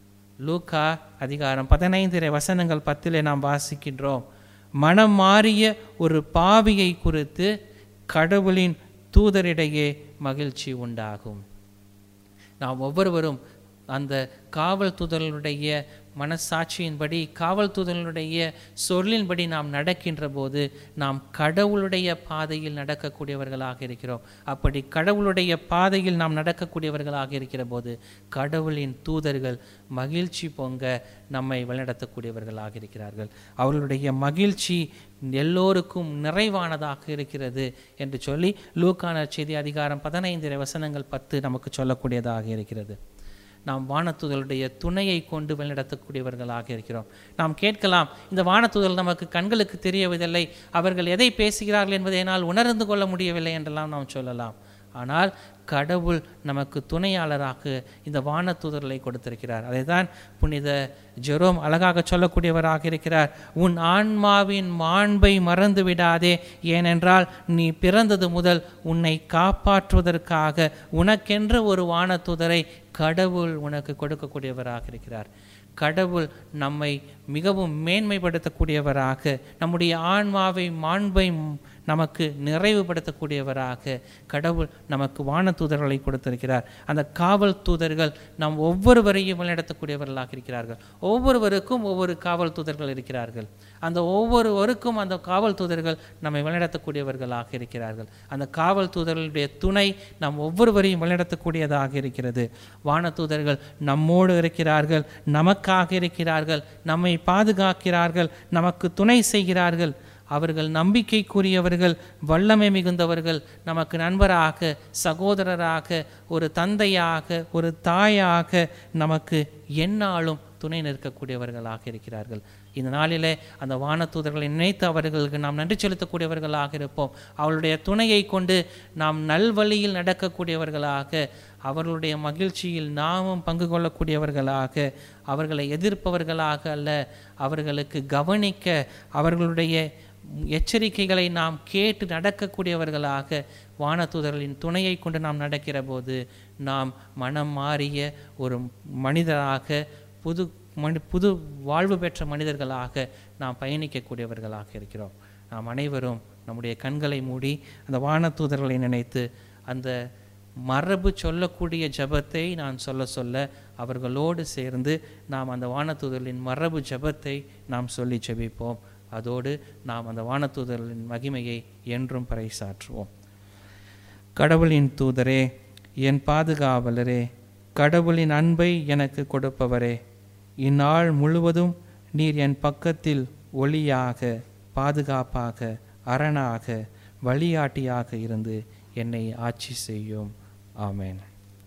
லூக்கா அதிகாரம் பதினைந்து வசனங்கள் பத்திலே நாம் வாசிக்கின்றோம். மனம் மாறிய ஒரு பாவியை குறித்து கடவுளின் தூதரிடையே மகிழ்ச்சி உண்டாகும். நாம் ஒவ்வொருவரும் அந்த காவல் தூதர்களுடைய மனசாட்சியின்படி, காவல் தூதர்களுடைய சொல்லின்படி நாம் நடக்கின்ற போது நாம் கடவுளுடைய பாதையில் நடக்கக்கூடியவர்களாக இருக்கிறோம். அப்படி கடவுளுடைய பாதையில் நாம் நடக்கக்கூடியவர்களாக இருக்கிற போது கடவுளின் தூதர்கள் மகிழ்ச்சி பொங்க நம்மை வழிநடத்தக்கூடியவர்களாக இருக்கிறார்கள். அவர்களுடைய மகிழ்ச்சி எல்லோருக்கும் நிறைவானதாக இருக்கிறது என்று சொல்லி லூக்கா நற்செய்தி அதிகாரம் பதினைந்து வசனங்கள் பத்து நமக்கு சொல்லக்கூடியதாக இருக்கிறது. நாம் வானதூதர்களுடைய துணையை கொண்டு வழிநடத்தக்கூடியவர்களாக இருக்கிறோம். நாம் கேட்கலாம், இந்த வானதூதர்கள் நமக்கு கண்களுக்கு தெரியவதில்லை, அவர்கள் எதை பேசுகிறார்கள் என்பதை என்னால் உணர்ந்து கொள்ள முடியவில்லை என்றெல்லாம் நாம் சொல்லலாம். ஆனால் கடவுள் நமக்கு துணையாளராக இந்த வானதூதர்களை கொடுத்திருக்கிறார். அதை தான் புனித ஜெரோம் அழகாக சொல்லக்கூடியவராக இருக்கிறார். உன் ஆன்மாவின் மாண்பை மறந்து விடாதே, ஏனென்றால் நீ பிறந்தது முதல் உன்னை காப்பாற்றுவதற்காக உனக்கென்ற ஒரு வானதூதரை கடவுள் உனக்கு கொடுக்கக்கூடியவராக இருக்கிறார். கடவுள் நம்மை மிகவும் மேன்மைப்படுத்தக்கூடியவராக, நம்முடைய ஆன்மாவை மாண்பை நமக்கு நிறைவுபடுத்தக்கூடியவராக கடவுள் நமக்கு வான தூதர்களை கொடுத்திருக்கிறார். அந்த காவல் தூதர்கள் நம் ஒவ்வொருவரையும் வழிநடத்தக்கூடியவர்களாக இருக்கிறார்கள். ஒவ்வொருவருக்கும் ஒவ்வொரு காவல் தூதர்கள் இருக்கிறார்கள். அந்த ஒவ்வொருவருக்கும் அந்த காவல் தூதர்கள் நம்மை வழிநடத்தக்கூடியவர்களாக இருக்கிறார்கள். அந்த காவல் தூதர்களுடைய துணை நம் ஒவ்வொருவரையும் வழிநடத்தக்கூடியதாக இருக்கிறது. வான தூதர்கள் நம்மோடு இருக்கிறார்கள், நமக்காக இருக்கிறார்கள், நம்மை பாதுகாக்கிறார்கள், நமக்கு துணை செய்கிறார்கள். அவர்கள் நம்பிக்கைக்குரியவர்கள், வல்லமை மிகுந்தவர்கள், நமக்கு நண்பராக, சகோதரராக, ஒரு தந்தையாக, ஒரு தாயாக நமக்கு எந்நாளும் துணை நிற்கக்கூடியவர்களாக இருக்கிறார்கள். இந்த நாளிலே அந்த வானதூதர்களை நினைத்து அவர்களுக்கு நாம் நன்றி செலுத்தக்கூடியவர்களாக இருப்போம். அவளுடைய துணையை கொண்டு நாம் நல்வழியில் நடக்கக்கூடியவர்களாக, அவர்களுடைய மகிழ்ச்சியில் நாமும் பங்கு கொள்ளக்கூடியவர்களாக, அவர்களை எதிர்ப்பவர்களாக அல்ல, அவர்களுக்கு கவனிக்க, அவர்களுடைய எச்சரிக்கைகளை நாம் கேட்டு நடக்கக்கூடியவர்களாக வானதூதர்களின் துணையை கொண்டு நாம் நடக்கிற போது நாம் மனம் மாறிய ஒரு மனிதராக, புது மனி புது வாழ்வு பெற்ற மனிதர்களாக நாம் பயணிக்கக்கூடியவர்களாக இருக்கிறோம். நாம் அனைவரும் நம்முடைய கண்களை மூடி அந்த வானதூதர்களை நினைத்து அந்த மரபு சொல்லக்கூடிய ஜபத்தை நான் சொல்ல சொல்ல அவர்களோடு சேர்ந்து நாம் அந்த வானதூதர்களின் மரபு ஜபத்தை நாம் சொல்லி ஜெபிப்போம். அதோடு நாம் அந்த வானதூதர்களின் மகிமையை என்றும் பறைசாற்றுவோம். கடவுளின் தூதரே, என் பாதுகாவலரே, கடவுளின் அன்பை எனக்கு கொடுப்பவரே, இந்நாள் முழுவதும் நீர் என் பக்கத்தில் ஒளியாக, பாதுகாப்பாக, அரணாக வழிகாட்டியாக இருந்து என்னை ஆட்சி செய்யும். ஆமென்.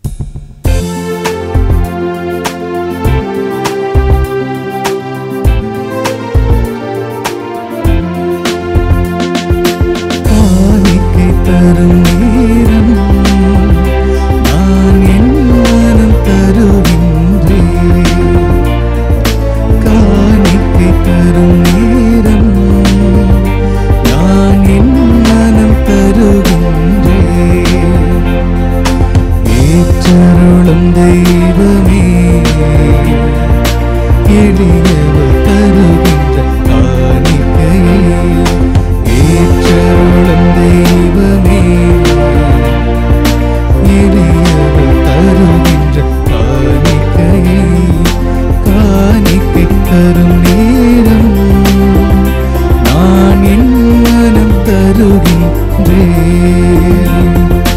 காணிக்கை தரும் நேரம் நான் என் மனம் தருகின்றேன். காணிக்கை தரும் நேரம் நான் என் மனம் தருகின்றேன். ஏற்றருளும் தெய்வமே, எளியவர் தருகின்ற காணிக்கையே. ஏற்றருளும் தெய்வமே, எளியவர் தருகின்ற காணிக்கையே. காணிக்கை தரும் நேரம் நான் என் மனம் தருகின்றேன்.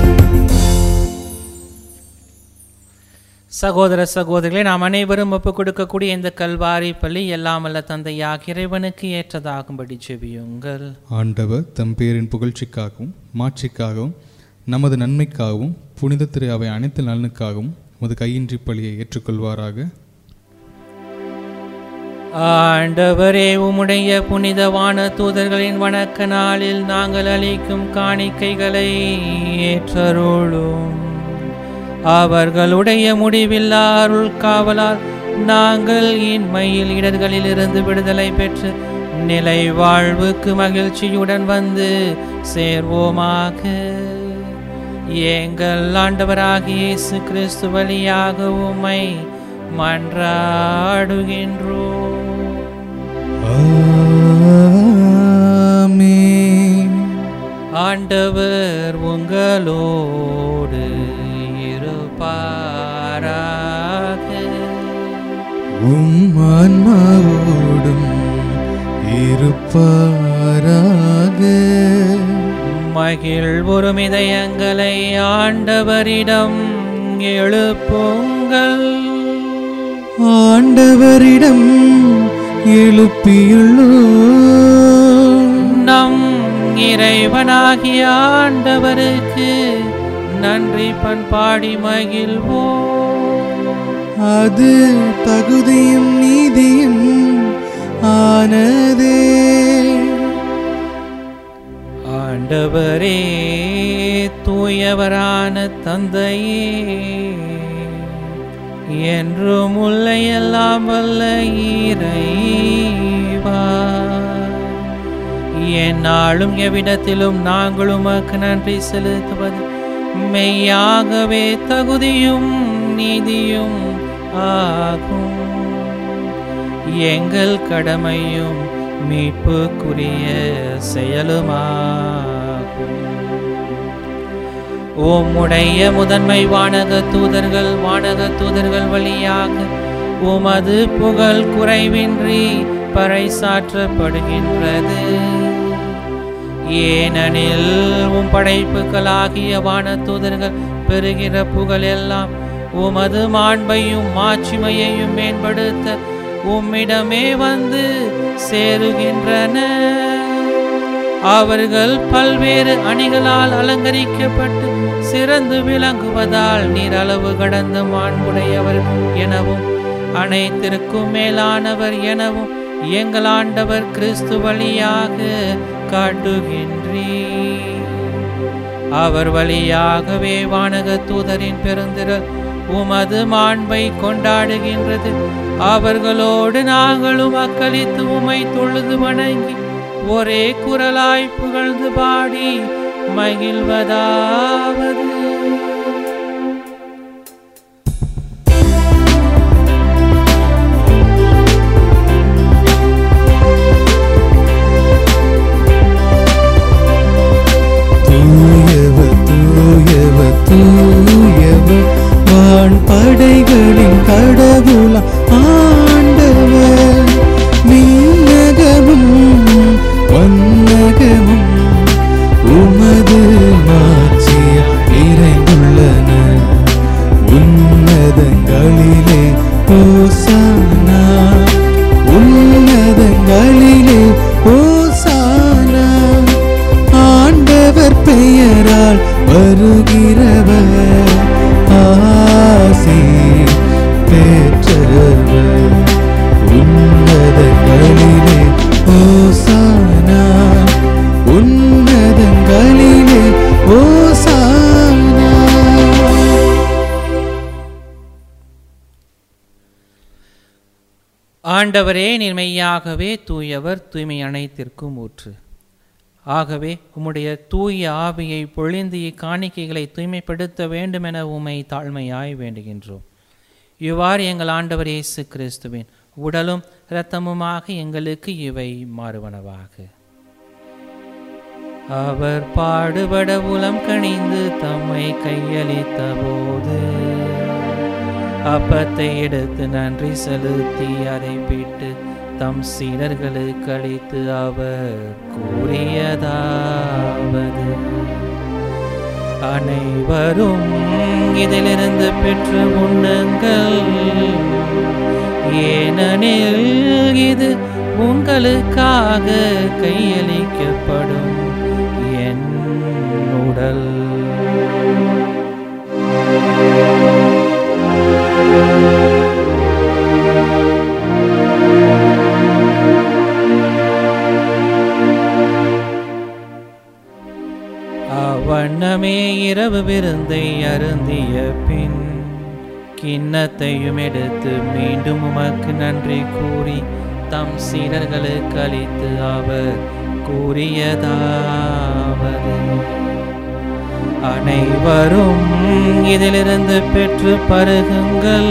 சகோதர சகோதரிகளே, நாம் அனைவரும் ஒப்புக் கொடுக்கக்கூடிய இந்த கல்வாரி பள்ளி எல்லாம் வல்ல தந்தையாக இறைவனுக்கு ஏற்றதாகும்படி செபியுங்கள். ஆண்டவர் தம் பேரின் புகழ்ச்சிக்காகவும் மாட்சிக்காகவும் நமது நன்மைக்காகவும் புனித திரு அவை அனைத்து நலனுக்காகவும் உமது கையின்றி பலியை ஏற்றுக்கொள்வாராக. ஆண்டவரே, உம்முடைய புனிதவான தூதர்களின் வணக்க நாளில் நாங்கள் அளிக்கும் காணிக்கைகளை ஏற்றருளும். அவர்களுடைய முடிவில்லா அருள் காவலால் நாங்கள் இன்மையில் இடர்களில் இருந்து விடுதலை பெற்று நிலை வாழ்வுக்கு மகிழ்ச்சியுடன் வந்து சேர்வோமாக. எங்கள் ஆண்டவராகிய இயேசு கிறிஸ்து வழியாக உம்மை மன்றாடுகின்றோம். ஆமென். ஆண்டவர் உங்களோடு இருப்பாராக. உம் ஆன்மாவோடும் இருப்பாராக. மகிழ்வுறும் இதயங்களை ஆண்டவரிடம் எழுப்புங்கள். ஆண்டவரிடம் எழுப்பியுள்ளோம். நம் இறைவனாகிய ஆண்டவருக்கு நன்றி பண்பாடி மகிழ்வோம். அது தகுதியும் நீதியும் ஆனதே. ஆண்டவரே, தூயவரான தந்தையே, என்றும் உள்ள எல்லாம் வல்ல இறைவா, எந்நாளும் எவ்விடத்திலும் நாங்கள் உமக்கு நன்றி செலுத்துவது மெய்யாகவே தகுதியும் நீதியும் ஆகும். எங்கள் கடமையும் மீட்புக்குரிய செயலுமாகும். உம்முடைய முதன்மை வானக தூதர்கள் வானக தூதர்கள் வழியாக உமது புகழ் குறைவின்றி பறைசாற்றப்படுகின்றது. ஏனெனில் உம் படைப்புகளாகிய வான தூதர்கள் பெறுகிற புகழ் எல்லாம் உமது மாண்பையும் மாட்சிமையையும் மேம்படுத்த உம்மிடமே வந்து சேருகின்றன. அவர்கள் பல்வேறு அணிகளால் அலங்கரிக்கப்பட்டு சிறந்து விளங்குவதால் நீர் அளவு கடந்த மாண்புடையவர் எனவும் அனைத்திற்கும் மேலானவர் எனவும் எங்கள் ஆண்டவர் கிறிஸ்து வழியாக காட்டுகின்றீர். அவர் வழியாகவே வானக தூதரின் பெருந்திரள் உமது மாண்பை கொண்டாடுகின்றது. அவர்களோடு நாங்களும் அக்களித்து உமை தொழுது வணங்கி ஒரே குரலாய் புகழ்ந்து பாடி மகிழ்வதாவது. தூயவர் தூயவர் தூயவர் வான் படைகளின் கடவுள ஆண்டவர். விண்ணகமும் வண்ணகமும் உமது மாட்சியால் நிறைந்துள்ளன. உன்னதங்களிலே ஓசானா, உன்னதங்களிலே ஓசானா. வருகிறவர் ஆசி பெற்றவர். உன்னதங்களிலே ஓசானா, உன்னதங்களிலே ஓசானா. ஆண்டவரே, நீர் மெய்யாகவே தூயவர், தூய்மை அனைத்திற்கும் ஊற்று. ஆகவே உம்முடைய தூய ஆவியை பொழிந்து இக்காணிக்கைகளை தூய்மைப்படுத்த வேண்டுமென உம்மை தாழ்மையாய் வேண்டுகின்றோம். இவ்வாறு எங்கள் ஆண்டவர் இயேசு கிறிஸ்துவின் உடலும் இரத்தமுமாக எங்களுக்கு இவை மாறுவனவாக. அவர் பாடுபட உளம் கனிந்து தம்மை கையளித்த போது அப்பத்தை எடுத்து நன்றி செலுத்தி அதை பிட்டு தம் சீடர்களுக்கு அளித்து அவர் கூறியதாவது: அனைவரும் இதிலிருந்து பெற்று உண்ணுங்கள், ஏனெனில் இது உங்களுக்காக கையளிக்கப்படும் என் உடல். அவ்வண்ணமே இரவு விருந்தை அருந்திய பின் கிண்ணத்தையும் எடுத்து மீண்டும் உமக்கு நன்றி கூறி தம் சீடர்களுக்கு அளித்து அவர் கூறியதாவது: அனைவரும் இதிலிருந்து பெற்று பருகுங்கள்,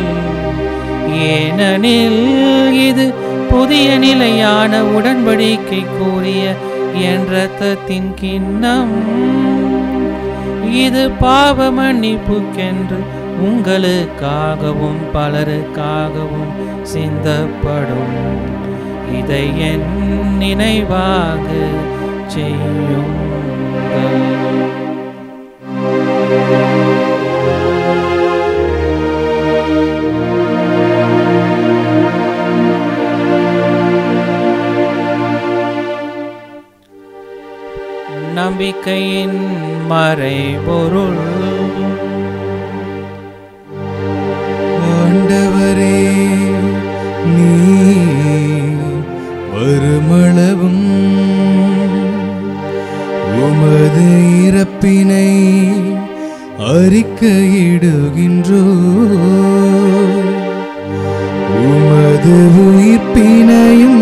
ஏனெனில் இது புதிய நிலையான உடன்படிக்கை கூறிய என் இரத்தத்தின் கிண்ணம். இது பாவ மன்னிப்புக்கென்று உங்களுக்காகவும் பலருக்காகவும் சிந்தப்படும். இதை என் நினைவாக செய்யுங்கள். நம்பிக்கையின் மறைபொருள். ஆண்டவரே, நீ வருமளவும் உமது இறப்பினை அறிக்கையிடுகின்றோ, உமது உயிர்ப்பினையும்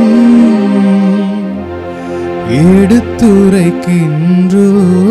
எடுத்துரைக்கின்றோ.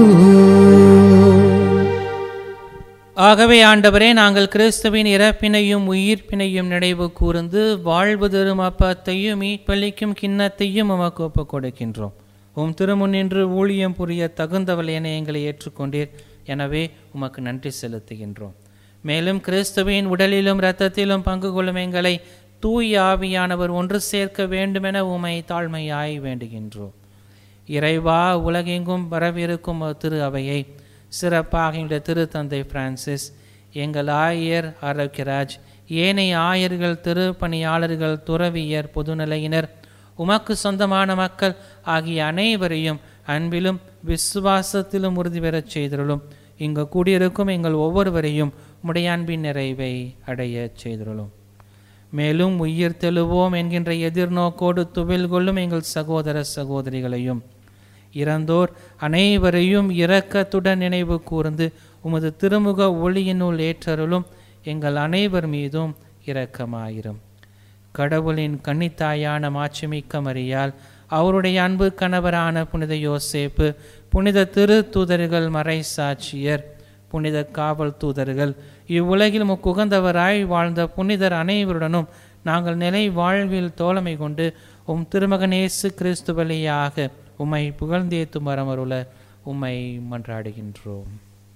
ஆகவே ஆண்டவரே, நாங்கள் கிறிஸ்துவின் இறப்பினையும் உயிர்ப்பினையும் நினைவு கூர்ந்து வாழ்வு தரும் அப்பத்தையும் மீட்பளிக்கும் கிண்ணத்தையும் உமக்கு ஒப்புக் கொடுக்கின்றோம். உம் திருமுன்னின்று ஊழியம் புரிய தகுந்தவள் என எங்களை ஏற்றுக்கொண்டீர். எனவே உமக்கு நன்றி செலுத்துகின்றோம். மேலும் கிறிஸ்துவின் உடலிலும் இரத்தத்திலும் பங்கு கொள்ளும் எங்களை தூய ஆவியானவர் ஒன்று சேர்க்க வேண்டுமென உமை தாழ்மையாய் வேண்டுகின்றோம். இறைவா, உலகெங்கும் வரவிருக்கும் திரு அவையை, சிறப்பாக இந்த திருத்தந்தை பிரான்சிஸ், எங்கள் ஆயர் ஆரோக்கியராஜ், ஏனைய ஆயர்கள், திருப்பணியாளர்கள், துறவியர், பொதுநிலையினர், உமக்கு சொந்தமான மக்கள் ஆகிய அனைவரையும் அன்பிலும் விசுவாசத்திலும் உறுதி பெறச் செய்தருளும். இங்கு கூடியிருக்கும் எங்கள் ஒவ்வொருவரையும் உம்முடைய அன்பின் நிறைவை அடைய செய்தருளும். மேலும் உயிர் தெழுவோம் என்கின்ற எதிர்நோக்கோடு துவில் கொள்ளும் எங்கள் சகோதர சகோதரிகளையும் இறந்தோர் அனைவரையும் இரக்கத்துடன் நினைவு கூர்ந்து உமது திருமுக ஒளியினுள் ஏற்றருளும். எங்கள் அனைவர் மீதும் இரக்கமாயிரும். கடவுளின் கன்னித்தாயான மாட்சிமிக்க மரியாள், அவருடைய அன்பு கணவரான புனித யோசேப்பு, புனித திரு தூதர்கள், மறை சாட்சியர், புனித காவல் தூதர்கள், இவ்வுலகில் முக்குகந்தவராய் வாழ்ந்த புனிதர் அனைவருடனும் நாங்கள் நிலை வாழ்வில் தோழமை கொண்டு உம் திருமகன் இயேசு கிறிஸ்து வழியாக உம்மை புகழ்ந்தேத்து மரமருள உம்மை மன்றாடுகின்றோம்.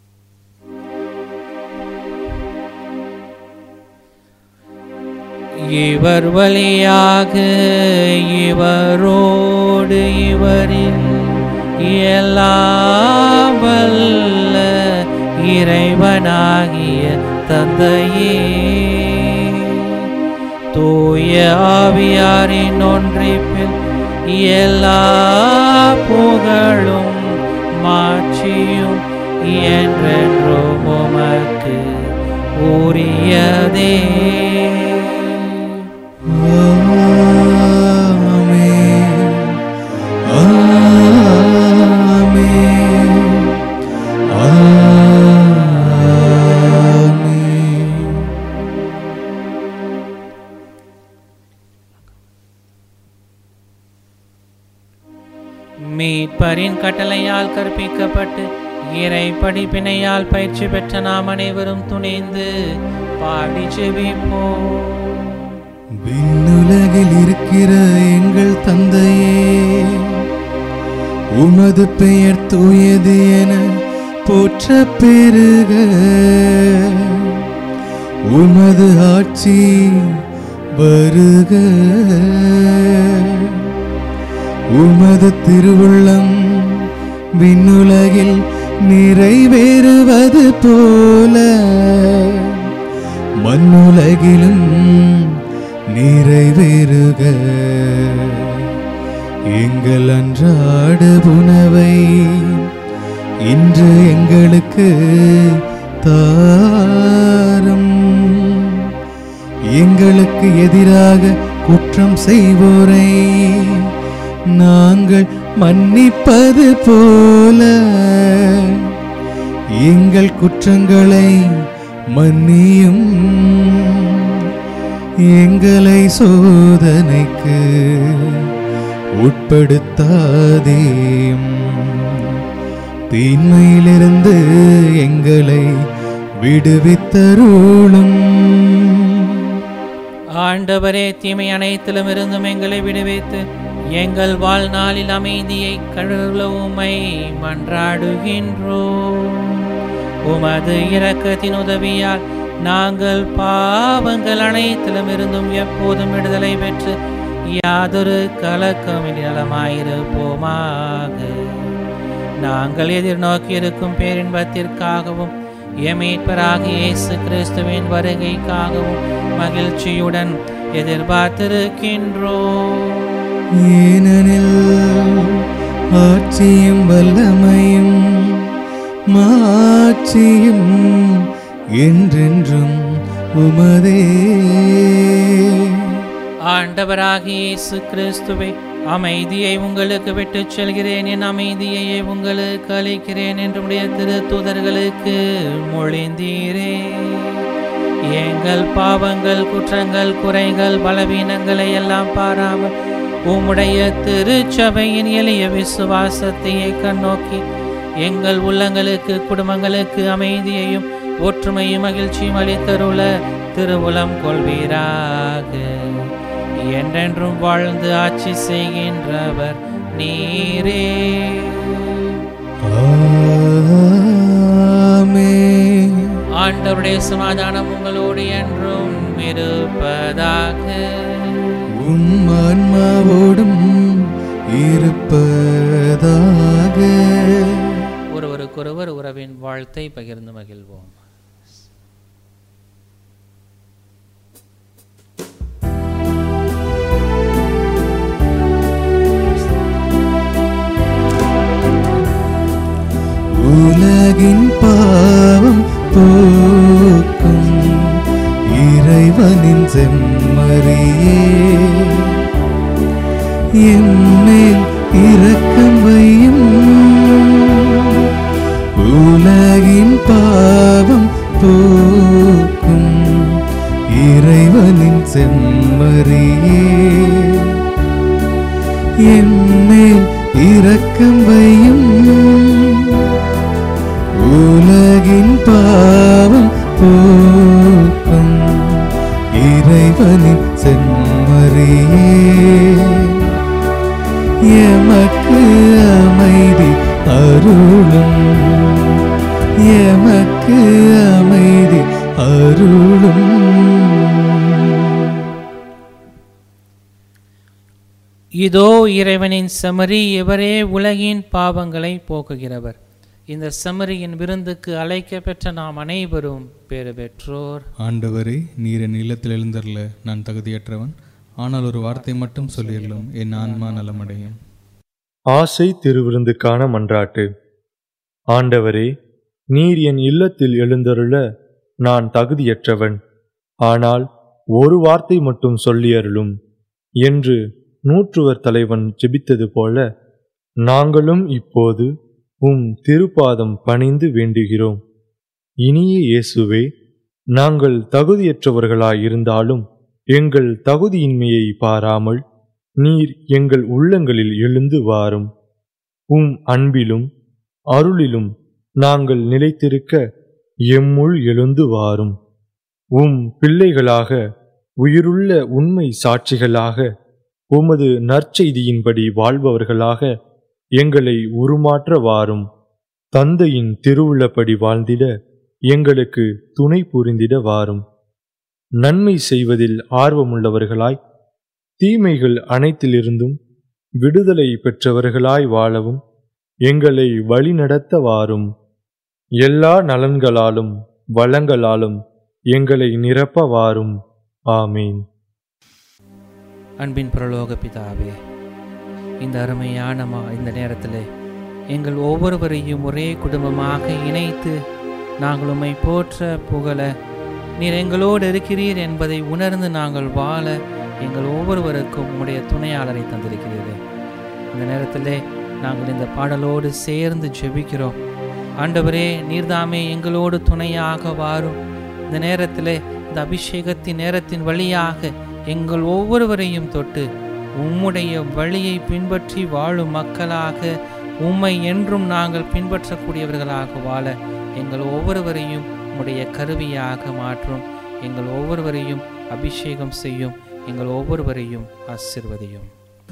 இவர் வழியாக இவரோடு இவரில் எல்லாம் வல்ல இறைவனாகிய தந்தையே, தூய ஆவியாரின் ஒன்றிப்பில் எல்லா புகழும் மாட்சியும் என்றென்றும் உமக்கு உரியதே. ஆமென். ஆமென். ஆமென். மீட்பரின் கட்டளையால் கற்பிக்கப்பட்டு இறை படிப்பினையால் பயிற்சி பெற்ற நாம் அனைவரும் துணிந்து பாடி ஜெபிப்போம். விண்ணுலகில் இருக்கிற எங்கள் தந்தையே, உமது பெயர் தூயது என போற்ற பெருக. உமது ஆட்சி வருக. உமது திருவுள்ளம் விண்ணுலகில் நிறைவேறுவது போல மண்ணுலகிலும் நிறைவேறுக. எங்கள் அன்றாட உணவை இன்று எங்களுக்கு தாரும். எங்களுக்கு எதிராக குற்றம் செய்வோரை நாங்கள் மன்னிப்பது போல எங்கள் குற்றங்களை மன்னியும். எங்களை சோதனைக்கு உட்படுத்தாதேயும், தீமையிலிருந்து எங்களை விடுவித்தருளும். ஆண்டவரே, தீமை அனைத்திலும் இருந்தும் எங்களை விடுவித்து எங்கள் வாழ்நாளில் அமைதியை கருள உம்மை மன்றாடுகின்றோம். உமது இரக்கத்தின் உதவியால் நாங்கள் பாவங்கள் அனைத்திலும் இருந்தும் எப்போதும் விடுதலை பெற்று யாதொரு கலக்கமின்றி நலமாயிருப்போமாக. நாங்கள் எதிர்நோக்கி இருக்கும் பேரின்பத்திற்காகவும் எம் மீட்பராகிய இயேசு கிறிஸ்துவின் வருகைக்காகவும் மகிழ்ச்சியுடன் எதிர்பார்த்திருக்கின்றோம். ஏனெனில் ஆட்சியும் வல்லமையும் மாட்சியும் என்றென்றும் உமதே. ஆண்டவராகிய இயேசு கிறிஸ்துவே, அமைதியை உங்களுக்கு விட்டுச் செல்கிறேன், என் அமைதியையே உங்களுக்கு அளிக்கிறேன் என்றுடைய திருத்தூதர்களுக்கு மொழிந்தீரே. எங்கள் பாவங்கள், குற்றங்கள், குறைகள், பலவீனங்களை எல்லாம் பாராமல் உம்முடைய திருச்சபையின் எளிய விசுவாசத்தையே கண்ணோக்கி எங்கள் உள்ளங்களுக்கு, குடும்பங்களுக்கு அமைதியையும் ஒற்றுமையும் மகிழ்ச்சியும் அளித்தருள திருவுளம் கொள்வீராக. என்றென்றும் வாழ்ந்து ஆட்சி செய்கின்றவர் நீரே. ஆமென். ஆண்டவருடைய சமாதானம் உங்களோடு என்றும் இருப்பதாக. உம் ஆன்மாவோடும் இருப்பதாக. ஒருவருக்கொருவர் உறவின் வாழ்த்தை பகிர்ந்து மகிழ்வோம். உலகின் பாவம் போக்கும் இறைவனின் செம்மறியே, எம்மேல் இரக்கம் வையும். உலகின் பாவம் போக்கும் இறைவனின் செம்மறியே, எம்மேல் இரக்கம் வையும். உலகின் பாவம் போக்கும் இறைவனின் செம்மறியே, எமக்கு அமைதி அருளும். எமக்கு அமைதி அருளும். இதோ இறைவனின் செம்மறி, இவரே உலகின் பாவங்களை போக்குகிறவர். இந்த செம்மறியின் விருந்துக்கு அழைக்க பெற்ற நாம் அனைவரும் பேறு பெற்றோர். ஆண்டவரே, நீர் என் இல்லத்தில் எழுந்தருள நான் தகுதியற்றவன். ஆனால் ஒரு வார்த்தை மட்டும் சொல்லியலும் என் ஆன்மா நலமடையும். ஆசை திருவிருந்துக்கான மன்றாட்டு. ஆண்டவரே, நீர் என் இல்லத்தில் எழுந்தருள நான் தகுதியற்றவன். ஆனால் ஒரு வார்த்தை மட்டும் சொல்லியருளும் என்று நூற்றுவர் தலைவன் ஜெபித்தது போல நாங்களும் இப்போது உம் திருப்பாதம் பணிந்து வேண்டுகிறோம். இனிய இயேசுவே, நாங்கள் தகுதியற்றவர்களாயிருந்தாலும் எங்கள் தகுதியின்மையை பாராமல் நீர் எங்கள் உள்ளங்களில் எழுந்து வாரும். உம் அன்பிலும் அருளிலும் நாங்கள் நிலைத்திருக்க எம்முள் எழுந்து வாரும். உம் பிள்ளைகளாக உயிருள்ள உண்மை சாட்சிகளாக உமது நற்செய்தியின்படி வாழ்பவர்களாக எங்களை உருமாற்ற வாரும். தந்தையின் திருவுள்ளப்படி வாழ்ந்திட எங்களுக்கு துணை புரிந்திட வாரும். நன்மை செய்வதில் ஆர்வமுள்ளவர்களாய் தீமைகள் அனைத்திலிருந்தும் விடுதலை பெற்றவர்களாய் வாழவும் எங்களை வழிநடத்த வாரும். எல்லா நலன்களாலும் வளங்களாலும் எங்களை நிரப்ப வாரும். ஆமீன். அன்பின் பரலோக பிதாவே, இந்த அருமையான மா இந்த நேரத்தில் எங்கள் ஒவ்வொருவரையும் ஒரே குடும்பமாக இணைத்து நாங்கள் உம்மை போற்ற புகழ நீர் எங்களோடு இருக்கிறீர் என்பதை உணர்ந்து நாங்கள் வாழ எங்கள் ஒவ்வொருவருக்கும் உம்முடைய துணையாளரை தந்திருக்கிறீர்கள். இந்த நேரத்தில் நாங்கள் இந்த பாடலோடு சேர்ந்து ஜெபிக்கிறோம். ஆண்டவரே, நீர்தாமே எங்களோடு துணையாக வாரும். இந்த நேரத்தில் இந்த அபிஷேகத்தின் நேரத்தின் வழியாக எங்கள் ஒவ்வொருவரையும் தொட்டு உம்முடைய வழியை பின்பற்றி வாழும் மக்களாக உம்மை என்றும் நாங்கள் பின்பற்றக்கூடியவர்களாக வாழ எங்கள் ஒவ்வொருவரையும் உம்முடைய கருவியாக மாற்றும். எங்கள் ஒவ்வொருவரையும் அபிஷேகம் செய்யும். எங்கள் ஒவ்வொருவரையும் ஆசீர்வதியும்.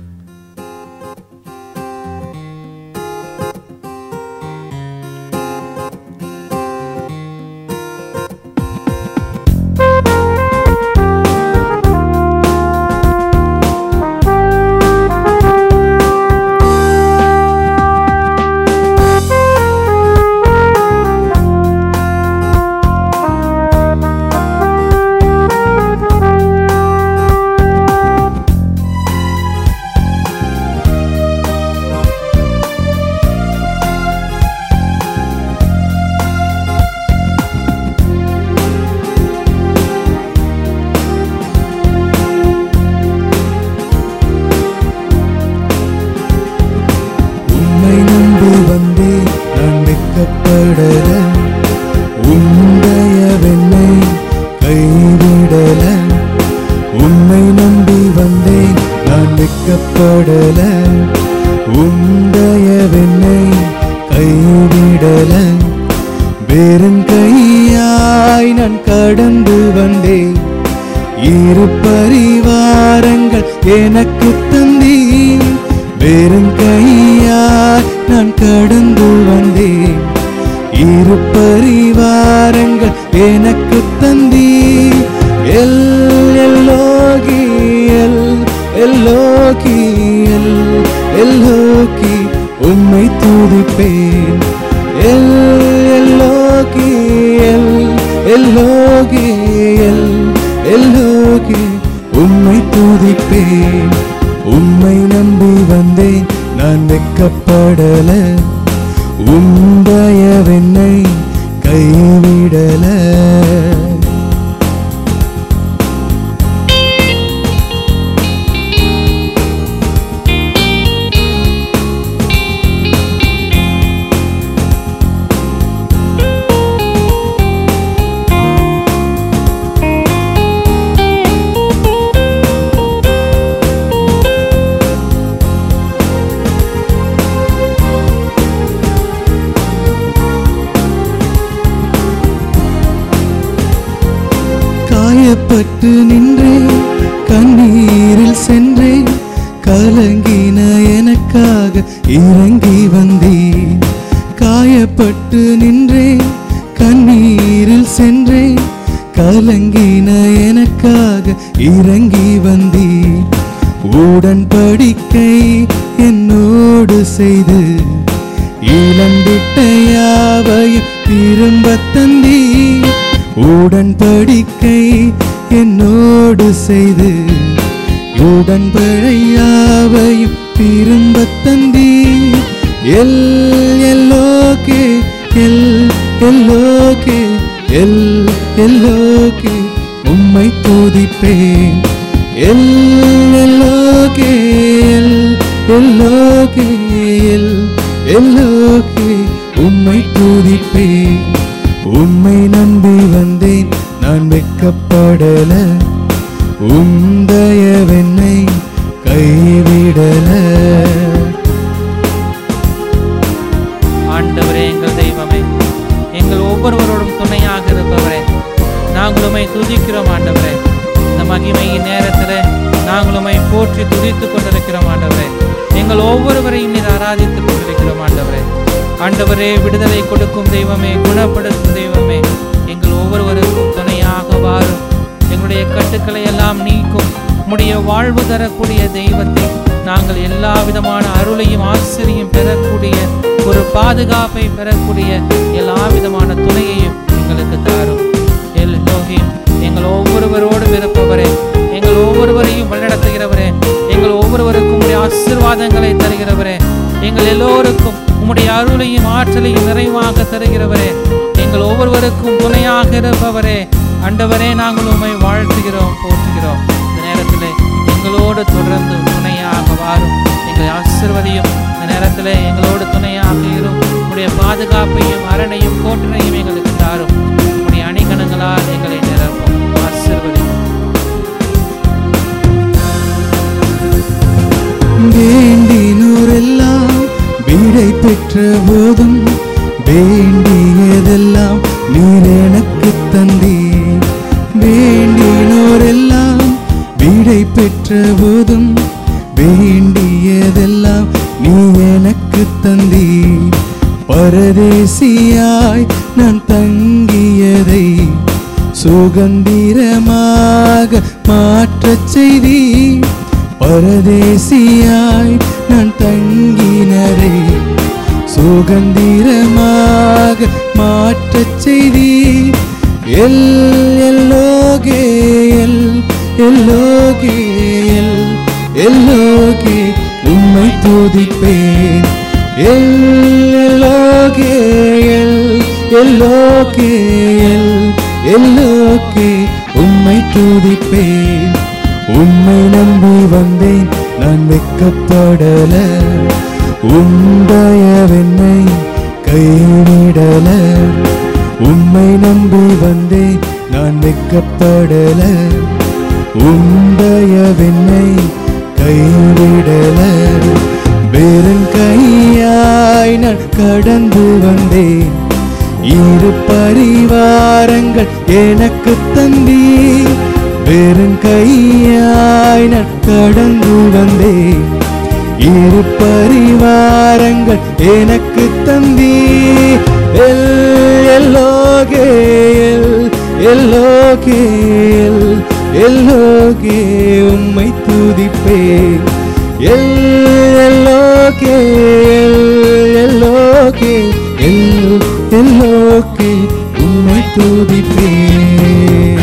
எனக்கு தந்தீர் வெறும் கையால் நான் கடந்து வந்தேன். இரு பரிவாரங்கள் எனக்கு தந்தீர். எல் எல்லோகி எல் எல்லோகி எல் எல்லோகி உம்மை துதிப்பேன். எல் எல்லோகி எல் எல்லோகி எல் எல்லோகி உம்மை துதிப்பேன். உம்மை நம்பி வந்தேன், நான் வெட்கப்படல. உம் தயவென்னை கைவிடல. காயப்பட்டு நின்றேன், கண்ணீரில் சென்றேன். கலங்கின எனக்காக இறங்கி வந்தேன். காயப்பட்டு நின்றேன், கண்ணீரில் சென்றேன். கலங்கின எனக்காக இறங்கி வந்தேன். உடன்படிக்கை என்னோடு செய்து இழந்திட்ட யாவையும் திரும்ப தந்தீர். உடன்படிக்கை என்னோடு செய்து உடன்பழையாவையும் திரும்ப தந்தீர். எல் எல்லோகே எல் எல்லோகே எல் எல்லோகே உம்மை துதிப்பேன். எல் எல்லோகே எல் எல்லோகே எல் எல்லோகே உம்மை துதிப்பேன். உம்மை நம்பி வந்தேன் நான் வெட்கப்படல, உம் தயவென்னை கைவிடல. ஆண்டவரே எங்கள் தெய்வமே, எங்கள் ஒவ்வொருவரோடும் துணையாக இருப்பவரே, நாங்கள் உம்மை துதிக்கிறோம் ஆண்டவரே. இந்த மகிமையின் நேரத்தில் நாங்கள் உம்மை போற்றி துதித்துக் கொண்டிருக்கிறோம் ஆண்டவரே. எங்கள் ஒவ்வொருவரையும் நீர் ஆராதித்துக் கொண்டிருக்கிறோம் ஆண்டவரே. ஆண்டவரே, விடுதலை கொடுக்கும் தெய்வமே, குணப்படுத்தும் தெய்வமே, எங்கள் ஒவ்வொருவருக்கும் துணையாக வாரும். எங்களுடைய கட்டுக்களை எல்லாம் நீக்கும் உம்முடைய வாழ்வு தரக்கூடிய தெய்வத்தை, நாங்கள் எல்லா விதமான அருளையும் ஆசிரியும் பெறக்கூடிய ஒரு பாதுகாப்பை பெறக்கூடிய எல்லா விதமான துணையையும் எங்களுக்கு தாரும். எல்லோகி, எங்கள் ஒவ்வொருவரோடும் இருப்பவரே, எங்கள் ஒவ்வொருவரையும் வழிநடத்துகிறவரே, எங்கள் ஒவ்வொருவருக்கும் உம்முடைய ஆசீர்வாதங்களை தருகிறவரே, எங்கள் எல்லோருக்கும் உம்முடைய அருளையும் ஆற்றலையும் நிறைவாக தருகிறவரே, எங்கள் ஒவ்வொருவருக்கும் துணையாக இருப்பவரே, ஆண்டவரே, நாங்கள் உம்மை வாழ்த்துகிறோம், போற்றுகிறோம். இந்த நேரத்தில் எங்களோடு தொடர்ந்து துணையாக வாரும், எங்களை ஆசீர்வதியும். இந்த நேரத்தில் எங்களோடு துணையாக இரும். உம்முடைய பாதுகாப்பையும் அரணையும் கோட்டனையும் எங்களுக்கு தாரும். உம்முடைய அணிகணங்களால் எங்களை நிரப்பும், ஆசீர்வதியும். வேண்டினோரெல்லாம் விடை பெற்ற போதும் வேண்டியதெல்லாம் நீர் எனக்கு தந்தீர். வேண்டினோரெல்லாம் விடை பெற்ற போதும் வேண்டியதெல்லாம் நீ எனக்கு தந்தீர். பரதேசியாய் நான் தங்கியதை சுகந்திரமாக மாற்றச் செய்தீர். பரதேசியாய் நான் தங்கினதை சுகந்திரமாக மாற்றச் செய்தீர். எல் எல்லோகே எல் எல்லோகே எல் எல்லோகே உம்மை துதிப்பேன். எல் எல்லோகே எல் எல்லோகே எல் எல்லோகே உம்மை துதிப்பேன். உம்மை நம்பி வந்தேன் நான் வெட்கப்படல, உம் தயவென்னை கைவிடல. உம்மை நம்பி வந்தேன் நான் வெட்கப்படல, உம் தயவென்னை கைவிடல. வெறும் கையாய் நான் கடந்து வந்தேன், இரு பரிவாரங்கள் எனக்கு தந்தீர். வெறும் கையாய் நான் கடந்து வந்தேன், இரு பரிவாரங்கள் எனக்கு தந்தீர். எல் எல்லோகே எல் எல்லோகே எல் எல்லோகே உம்மை துதிப்பேன். எல் எல்லோகே எல் எல்லோகே எல் எல்லோகே உம்மை துதிப்பேன்.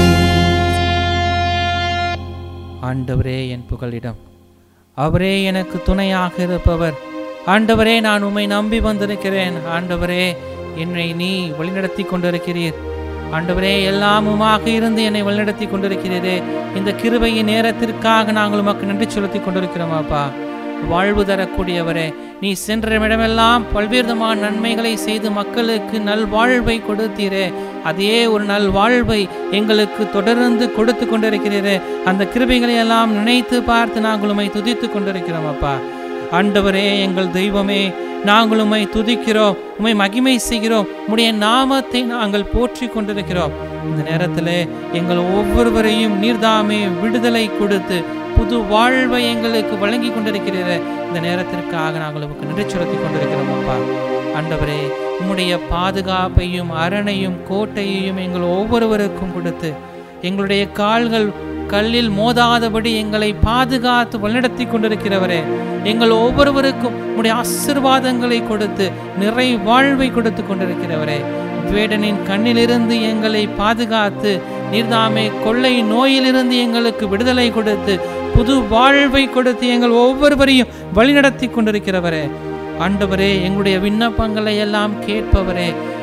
ஆண்டவரே என் புகலிடம், அவரே எனக்கு துணையாக இருப்பவர். ஆண்டவரே, நான் உம்மை நம்பி வந்திருக்கிறேன். ஆண்டவரே, என்னை நீ வழிநடத்தி கொண்டிருக்கிறீர். ஆண்டவரே, எல்லாம் உமாக இருந்து என்னை வழிநடத்தி கொண்டிருக்கிறீரே. இந்த கிருபையின் நேரத்திற்காக நாங்கள் உமக்கு நன்றி செலுத்தி கொண்டிருக்கிறோம். அப்பா, வாழ்வு தரக்கூடியவரே, நீ சென்ற இடமெல்லாம் பல்வேறுமான நன்மைகளை செய்து மக்களுக்கு நல்வாழ்வை கொடுத்தீரே. அதே ஒரு நல்வாழ்வை எங்களுக்கு தொடர்ந்து கொடுத்து கொண்டிருக்கிறீரே. அந்த கிருபைகளை எல்லாம் நினைத்து பார்த்து நாங்கள் உம்மை துதித்து கொண்டிருக்கிறோம். அப்பா, ஆண்டவரே, எங்கள் தெய்வமே, நாங்கள் உம்மை துதிக்கிறோம், உம்மை மகிமை செய்கிறோம், உம்முடைய நாமத்தை நாங்கள் போற்றி கொண்டிருக்கிறோம். இந்த நேரத்தில் எங்கள் ஒவ்வொருவரையும் நீர்தாமே விடுதலை கொடுத்து புது வாழ்வை எங்களுக்கு வழங்கி கொண்டிருக்கிற இந்த நேரத்திற்காக நாங்கள் உமக்கு நன்றி செலுத்தி கொண்டிருக்கிறோம். அப்பா, ஆண்டவரே, உம்முடைய பாதுகாப்பையும் அரணையும் கோட்டையையும் எங்கள் ஒவ்வொருவருக்கும் கொடுத்து எங்களுடைய கால்கள் கல்லில் மோதாதபடி எங்களை பாதுகாத்து வழிநடத்தி கொண்டிருக்கிறவரே, எங்கள் ஒவ்வொருவருக்கும் உம்முடைய ஆசீர்வாதங்களை கொடுத்து நிறை வாழ்வை கொடுத்து கொண்டிருக்கிறவரே, வேடனின் கண்ணிலிருந்து எங்களை பாதுகாத்து நீர்தாமே கொள்ளை நோயிலிருந்து எங்களுக்கு விடுதலை கொடுத்து புது வாழ்வை கொடுத்து எங்கள் ஒவ்வொருவரையும் வழிநடத்தி கொண்டிருக்கிறவரே, ஆண்டவரே, எங்களுடைய விண்ணப்பங்களை எல்லாம் கேட்பவரே,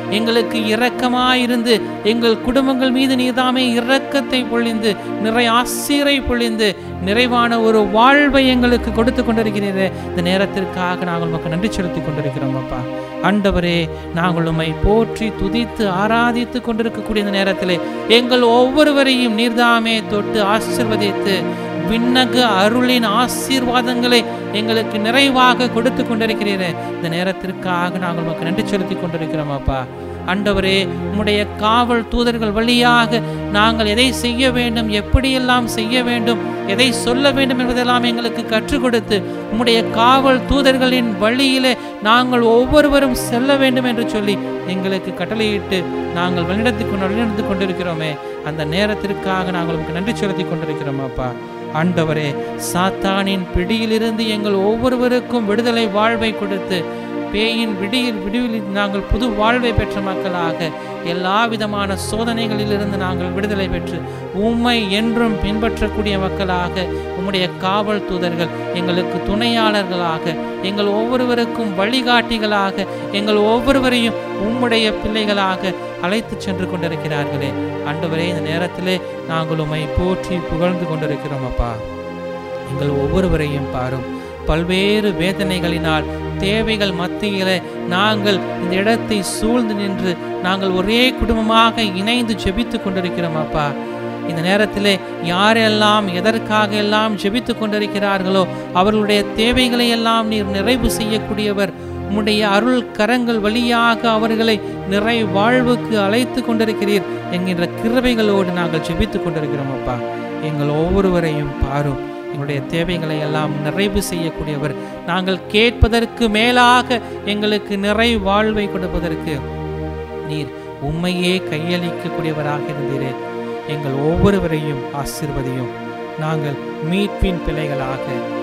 எங்களுக்கு இரக்கமாயிருந்து எங்கள் குடும்பங்கள் மீது நீதாமே இரக்கத்தை பொழிந்து நிறை ஆசீரை பொழிந்து நிறைவான ஒரு வாழ்வை எங்களுக்கு கொடுத்து கொண்டிருக்கிறீரே. இந்த நேரத்திற்காக நாங்கள் உமக்கு நன்றி செலுத்தி கொண்டிருக்கிறோம் அப்பா. ஆண்டவரே, நாங்கள் உம்மை போற்றி துதித்து ஆராதித்து கொண்டிருக்கக்கூடிய இந்த நேரத்திலே எங்கள் ஒவ்வொருவரையும் நீர்தாமே தொட்டு ஆசீர்வதித்து விண்ணக அருளின் ஆசீர்வாதங்களை எங்களுக்கு நிறைவாக கொடுத்து கொண்டிருக்கிறீரே. இந்த நேரத்திற்காக நாங்கள் உமக்கு நன்றி செலுத்தி கொண்டிருக்கிறோம் அப்பா. ஆண்டவரே, உம்முடைய காவல் தூதர்கள் வழியாக நாங்கள் எதை செய்ய வேண்டும், எப்படியெல்லாம் செய்ய வேண்டும், எதை சொல்ல வேண்டும் என்பதெல்லாம் எங்களுக்கு கற்றுக் கொடுத்து உம்முடைய காவல் தூதர்களின் வழியிலே நாங்கள் ஒவ்வொருவரும் செல்ல வேண்டும் என்று சொல்லி எங்களுக்கு கட்டளையிட்டு நாங்கள் வழிநடத்தி கொண்டு வழிநடத்தி கொண்டிருக்கிறோமே. அந்த நேரத்திற்காக நாங்கள் உங்களுக்கு நன்றி செலுத்தி கொண்டிருக்கிறோம் அப்பா. ஆண்டவரே, சாத்தானின் பிடியிலிருந்து எங்கள் ஒவ்வொருவருக்கும் விடுதலை வாழ்வை கொடுத்து பேயின் விடியில் விடுவில் நாங்கள் புது வாழ்வை பெற்ற மக்களாக எல்லா விதமான சோதனைகளிலிருந்து நாங்கள் விடுதலை பெற்று உம்மை என்றும் பின்பற்றக்கூடிய மக்களாக உம்முடைய காவல் தூதர்கள் எங்களுக்கு துணையாளர்களாக, எங்கள் ஒவ்வொருவருக்கும் வழிகாட்டிகளாக, எங்கள் ஒவ்வொருவரையும் உம்முடைய பிள்ளைகளாக அழைத்து சென்று கொண்டிருக்கிறார்களே. ஆண்டவரே, இந்த நேரத்திலே நாங்கள் உம்மை போற்றி புகழ்ந்து கொண்டிருக்கிறோம் அப்பா. எங்கள் ஒவ்வொருவரையும் பாரும். பல்வேறு வேதனைகளினால் தேவைகள் மத்தியிலே நாங்கள் இந்த இடத்தை சூழ்ந்து நின்று நாங்கள் ஒரே குடும்பமாக இணைந்து ஜெபித்து கொண்டிருக்கிறோம் அப்பா. இந்த நேரத்திலே யாரெல்லாம் எதற்காக எல்லாம் ஜெபித்து கொண்டிருக்கிறார்களோ அவர்களுடைய தேவைகளை எல்லாம் நீர் நிறைவு செய்யக்கூடியவர். உம்முடைய அருள் கரங்கள் வழியாக அவர்களை நிறை வாழ்வுக்கு அழைத்து கொண்டிருக்கிறீர் என்கின்ற கிருபைகளோடு நாங்கள் ஜெபித்து கொண்டிருக்கிறோம் அப்பா. எங்கள் ஒவ்வொருவரையும் பாரும். எங்களுடைய தேவைகளை எல்லாம் நிறைவு செய்யக்கூடியவர். நாங்கள் கேட்பதற்கு மேலாக எங்களுக்கு நிறை வாழ்வை கொடுப்பதற்கு நீர் உம்மையே கையளிக்கக்கூடியவராக இருந்தீரே. எங்கள் ஒவ்வொருவரையும் ஆசீர்வதியும். நாங்கள் மீட்பின் பிள்ளைகளாக,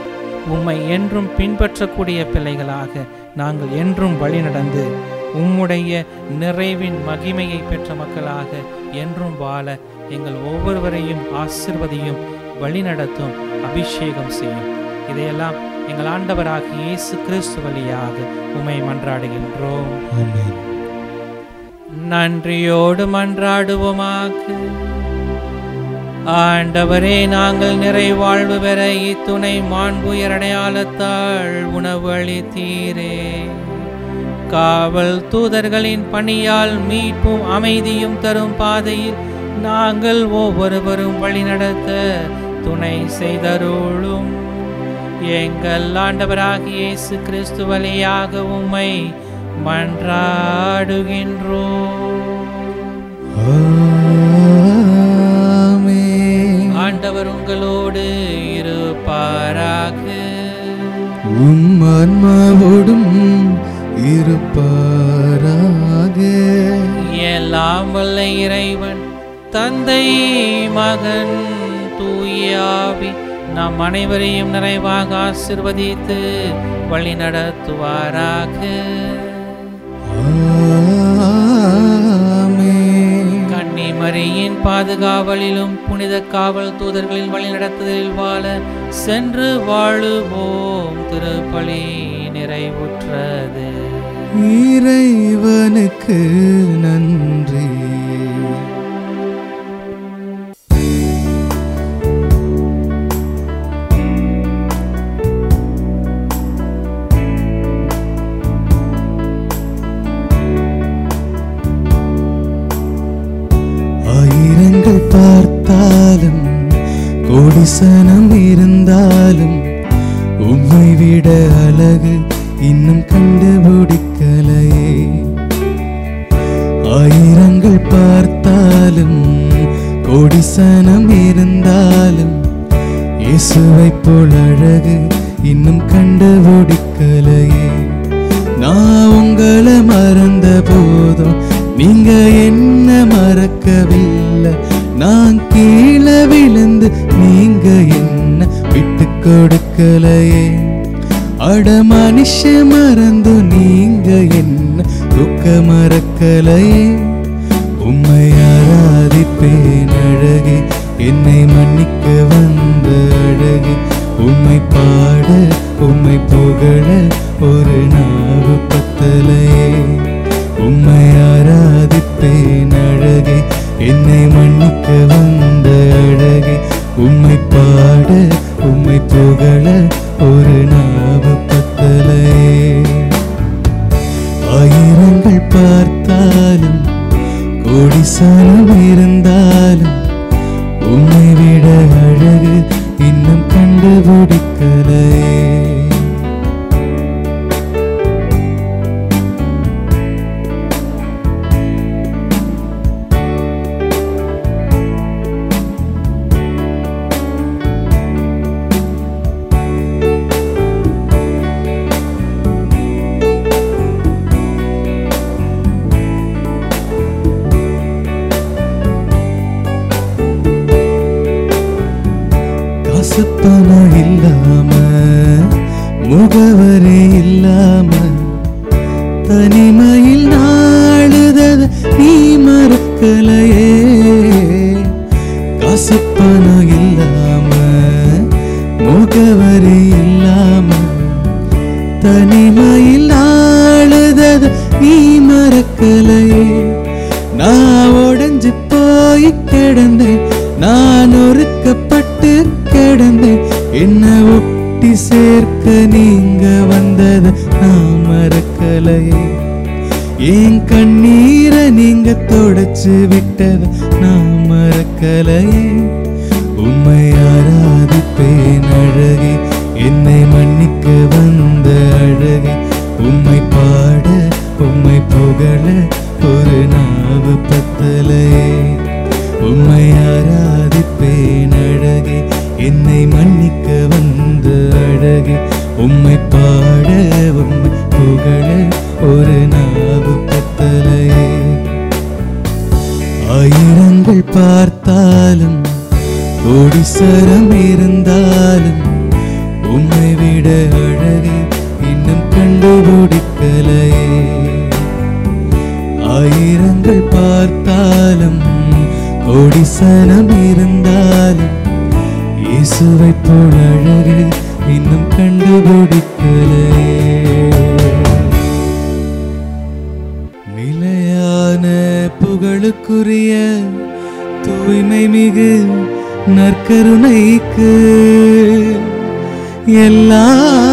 உம்மை என்றும் பின்பற்றக்கூடிய பிள்ளைகளாக நாங்கள் என்றும் வழி நடந்து உம்முடைய நிறைவின் மகிமையை பெற்ற மக்களாக என்றும் வாழ எங்கள் ஒவ்வொருவரையும் ஆசீர்வதியும், வழிநடத்தும், அபிஷேகம் செய்யும். இதையெல்லாம் எங்கள் ஆண்டவராகிய இயேசு கிறிஸ்து வழியாக உம்மை மன்றாடுகின்றோம். ஆமென். நன்றியோடு மன்றாடுவோமாக. ஆண்டவரே, நாங்கள் நிறைவாழ்வு பெற இத்துணை மாண்புயர் அடையாளத்தால் உணவு அளித்தீரே. காவல் தூதர்களின் பணியால் மீட்பும் அமைதியும் தரும் பாதையில் நாங்கள் ஒவ்வொருவரும் வழிநடத்த துணை செய்தருளும். எங்கள் ஆண்டவராகிய இயேசு கிறிஸ்து வழியாக உம்மை மன்றாடுகின்றோம். ஆமென். ஆண்டவர் உங்களோடு இருப்பாராக. உம் ஆன்மாவோடும் இருப்பாராக. எல்லாம் வல்ல இறைவன் தந்தை, மகன், தூயாவி நம் அனைவரையும் நிறைவாக ஆசீர்வதித்து வழி நடத்துவாராக. ஆமென். கன்னிமரியின் பாதுகாவலிலும் புனித காவல் தூதர்களின் வழி நடத்துதலில் வாழ சென்று வாழுவோம். திருப்பலி நிறைவுற்றது. இறைவனுக்கு நன்றி. ஆயிரங்கள் பார்த்தாலும் கோடிசனம் இருந்தாலும் உம்மை விட அழகு இன்னும் கண்டுபிடிக்கலையே. ஆயிரங்கள் பார்த்தாலும் கோடிசனம் இருந்தாலும் இயேசுவை போல் அழகு இன்னும் கண்டுபிடிக்கலையே. நான் உங்களை மறந்த போதும் நீங்க என்ன மறக்கவில்லை. நான் கீழே விழுந்து நீங்க என்ன விட்டு கொடுக்கலையே. அட மனுஷ மறந்து நீங்க என்ன துக்க மறக்கலையே. உம்மை ஆராதிப்பேன் அழகே, என்னை மன்னிக்க வந்த அழகே. உம்மை பாட உம்மை புகழ ஒரு நாவு பத்தலையே. உம்மை ஆரா பார்த்தாலும் கோடிசனம் இருந்தாலும் உம்மை விட அழகு இன்னும் கண்டுபிடிக்கலையே. பணம் இல்லாம முகவரே இல்லாம தனிமையில் நாளுதத நீ மறக்கலையே. காசு பணம் இல்லாம முகவரே இல்லாம தனிமையில் நாளுதத நீ மறக்கலையே. நான் உடைஞ்சு போய் கிடந்தேன், நான் ஒருக்கப்பட்டு கிடந்தேன், என்ன ஒட்டி சேர்க்க நீங்க வந்தது நான் மறக்கலையே. என் கண்ணீரை நீங்க தொடச்சு விட்டது நான் மறக்கலையே. உம்மை ஆராதிப்பேன் அழகே, என்னை மன்னிக்க வந்த அழகே. உம்மை பாட உம்மை புகழ ஒரு நாவு பத்தலையே. உம்மை ஆராதிப்பேன் அழகே, என்னை மன்னிக்க வந்த அழகே. உம்மை பாட உம்மை புகழ ஒரு நாவு பத்தலையே. ஆயிரங்கள் பார்த்தாலும் கோடிசரம் இருந்தாலும் உம்மை விட அழகே இன்னும் கண்டுபிடிக்கலையே. ஆயிரங்கள் பார்த்தாலும் கோடிசனம் இருந்தாலும் இயேசுவை போல் அழகு இன்னும் கண்டுபிடிக்கலையே. நிலையான புகழுக்குரிய தூய்மை மிகு நற்கருணைக்கு எல்லா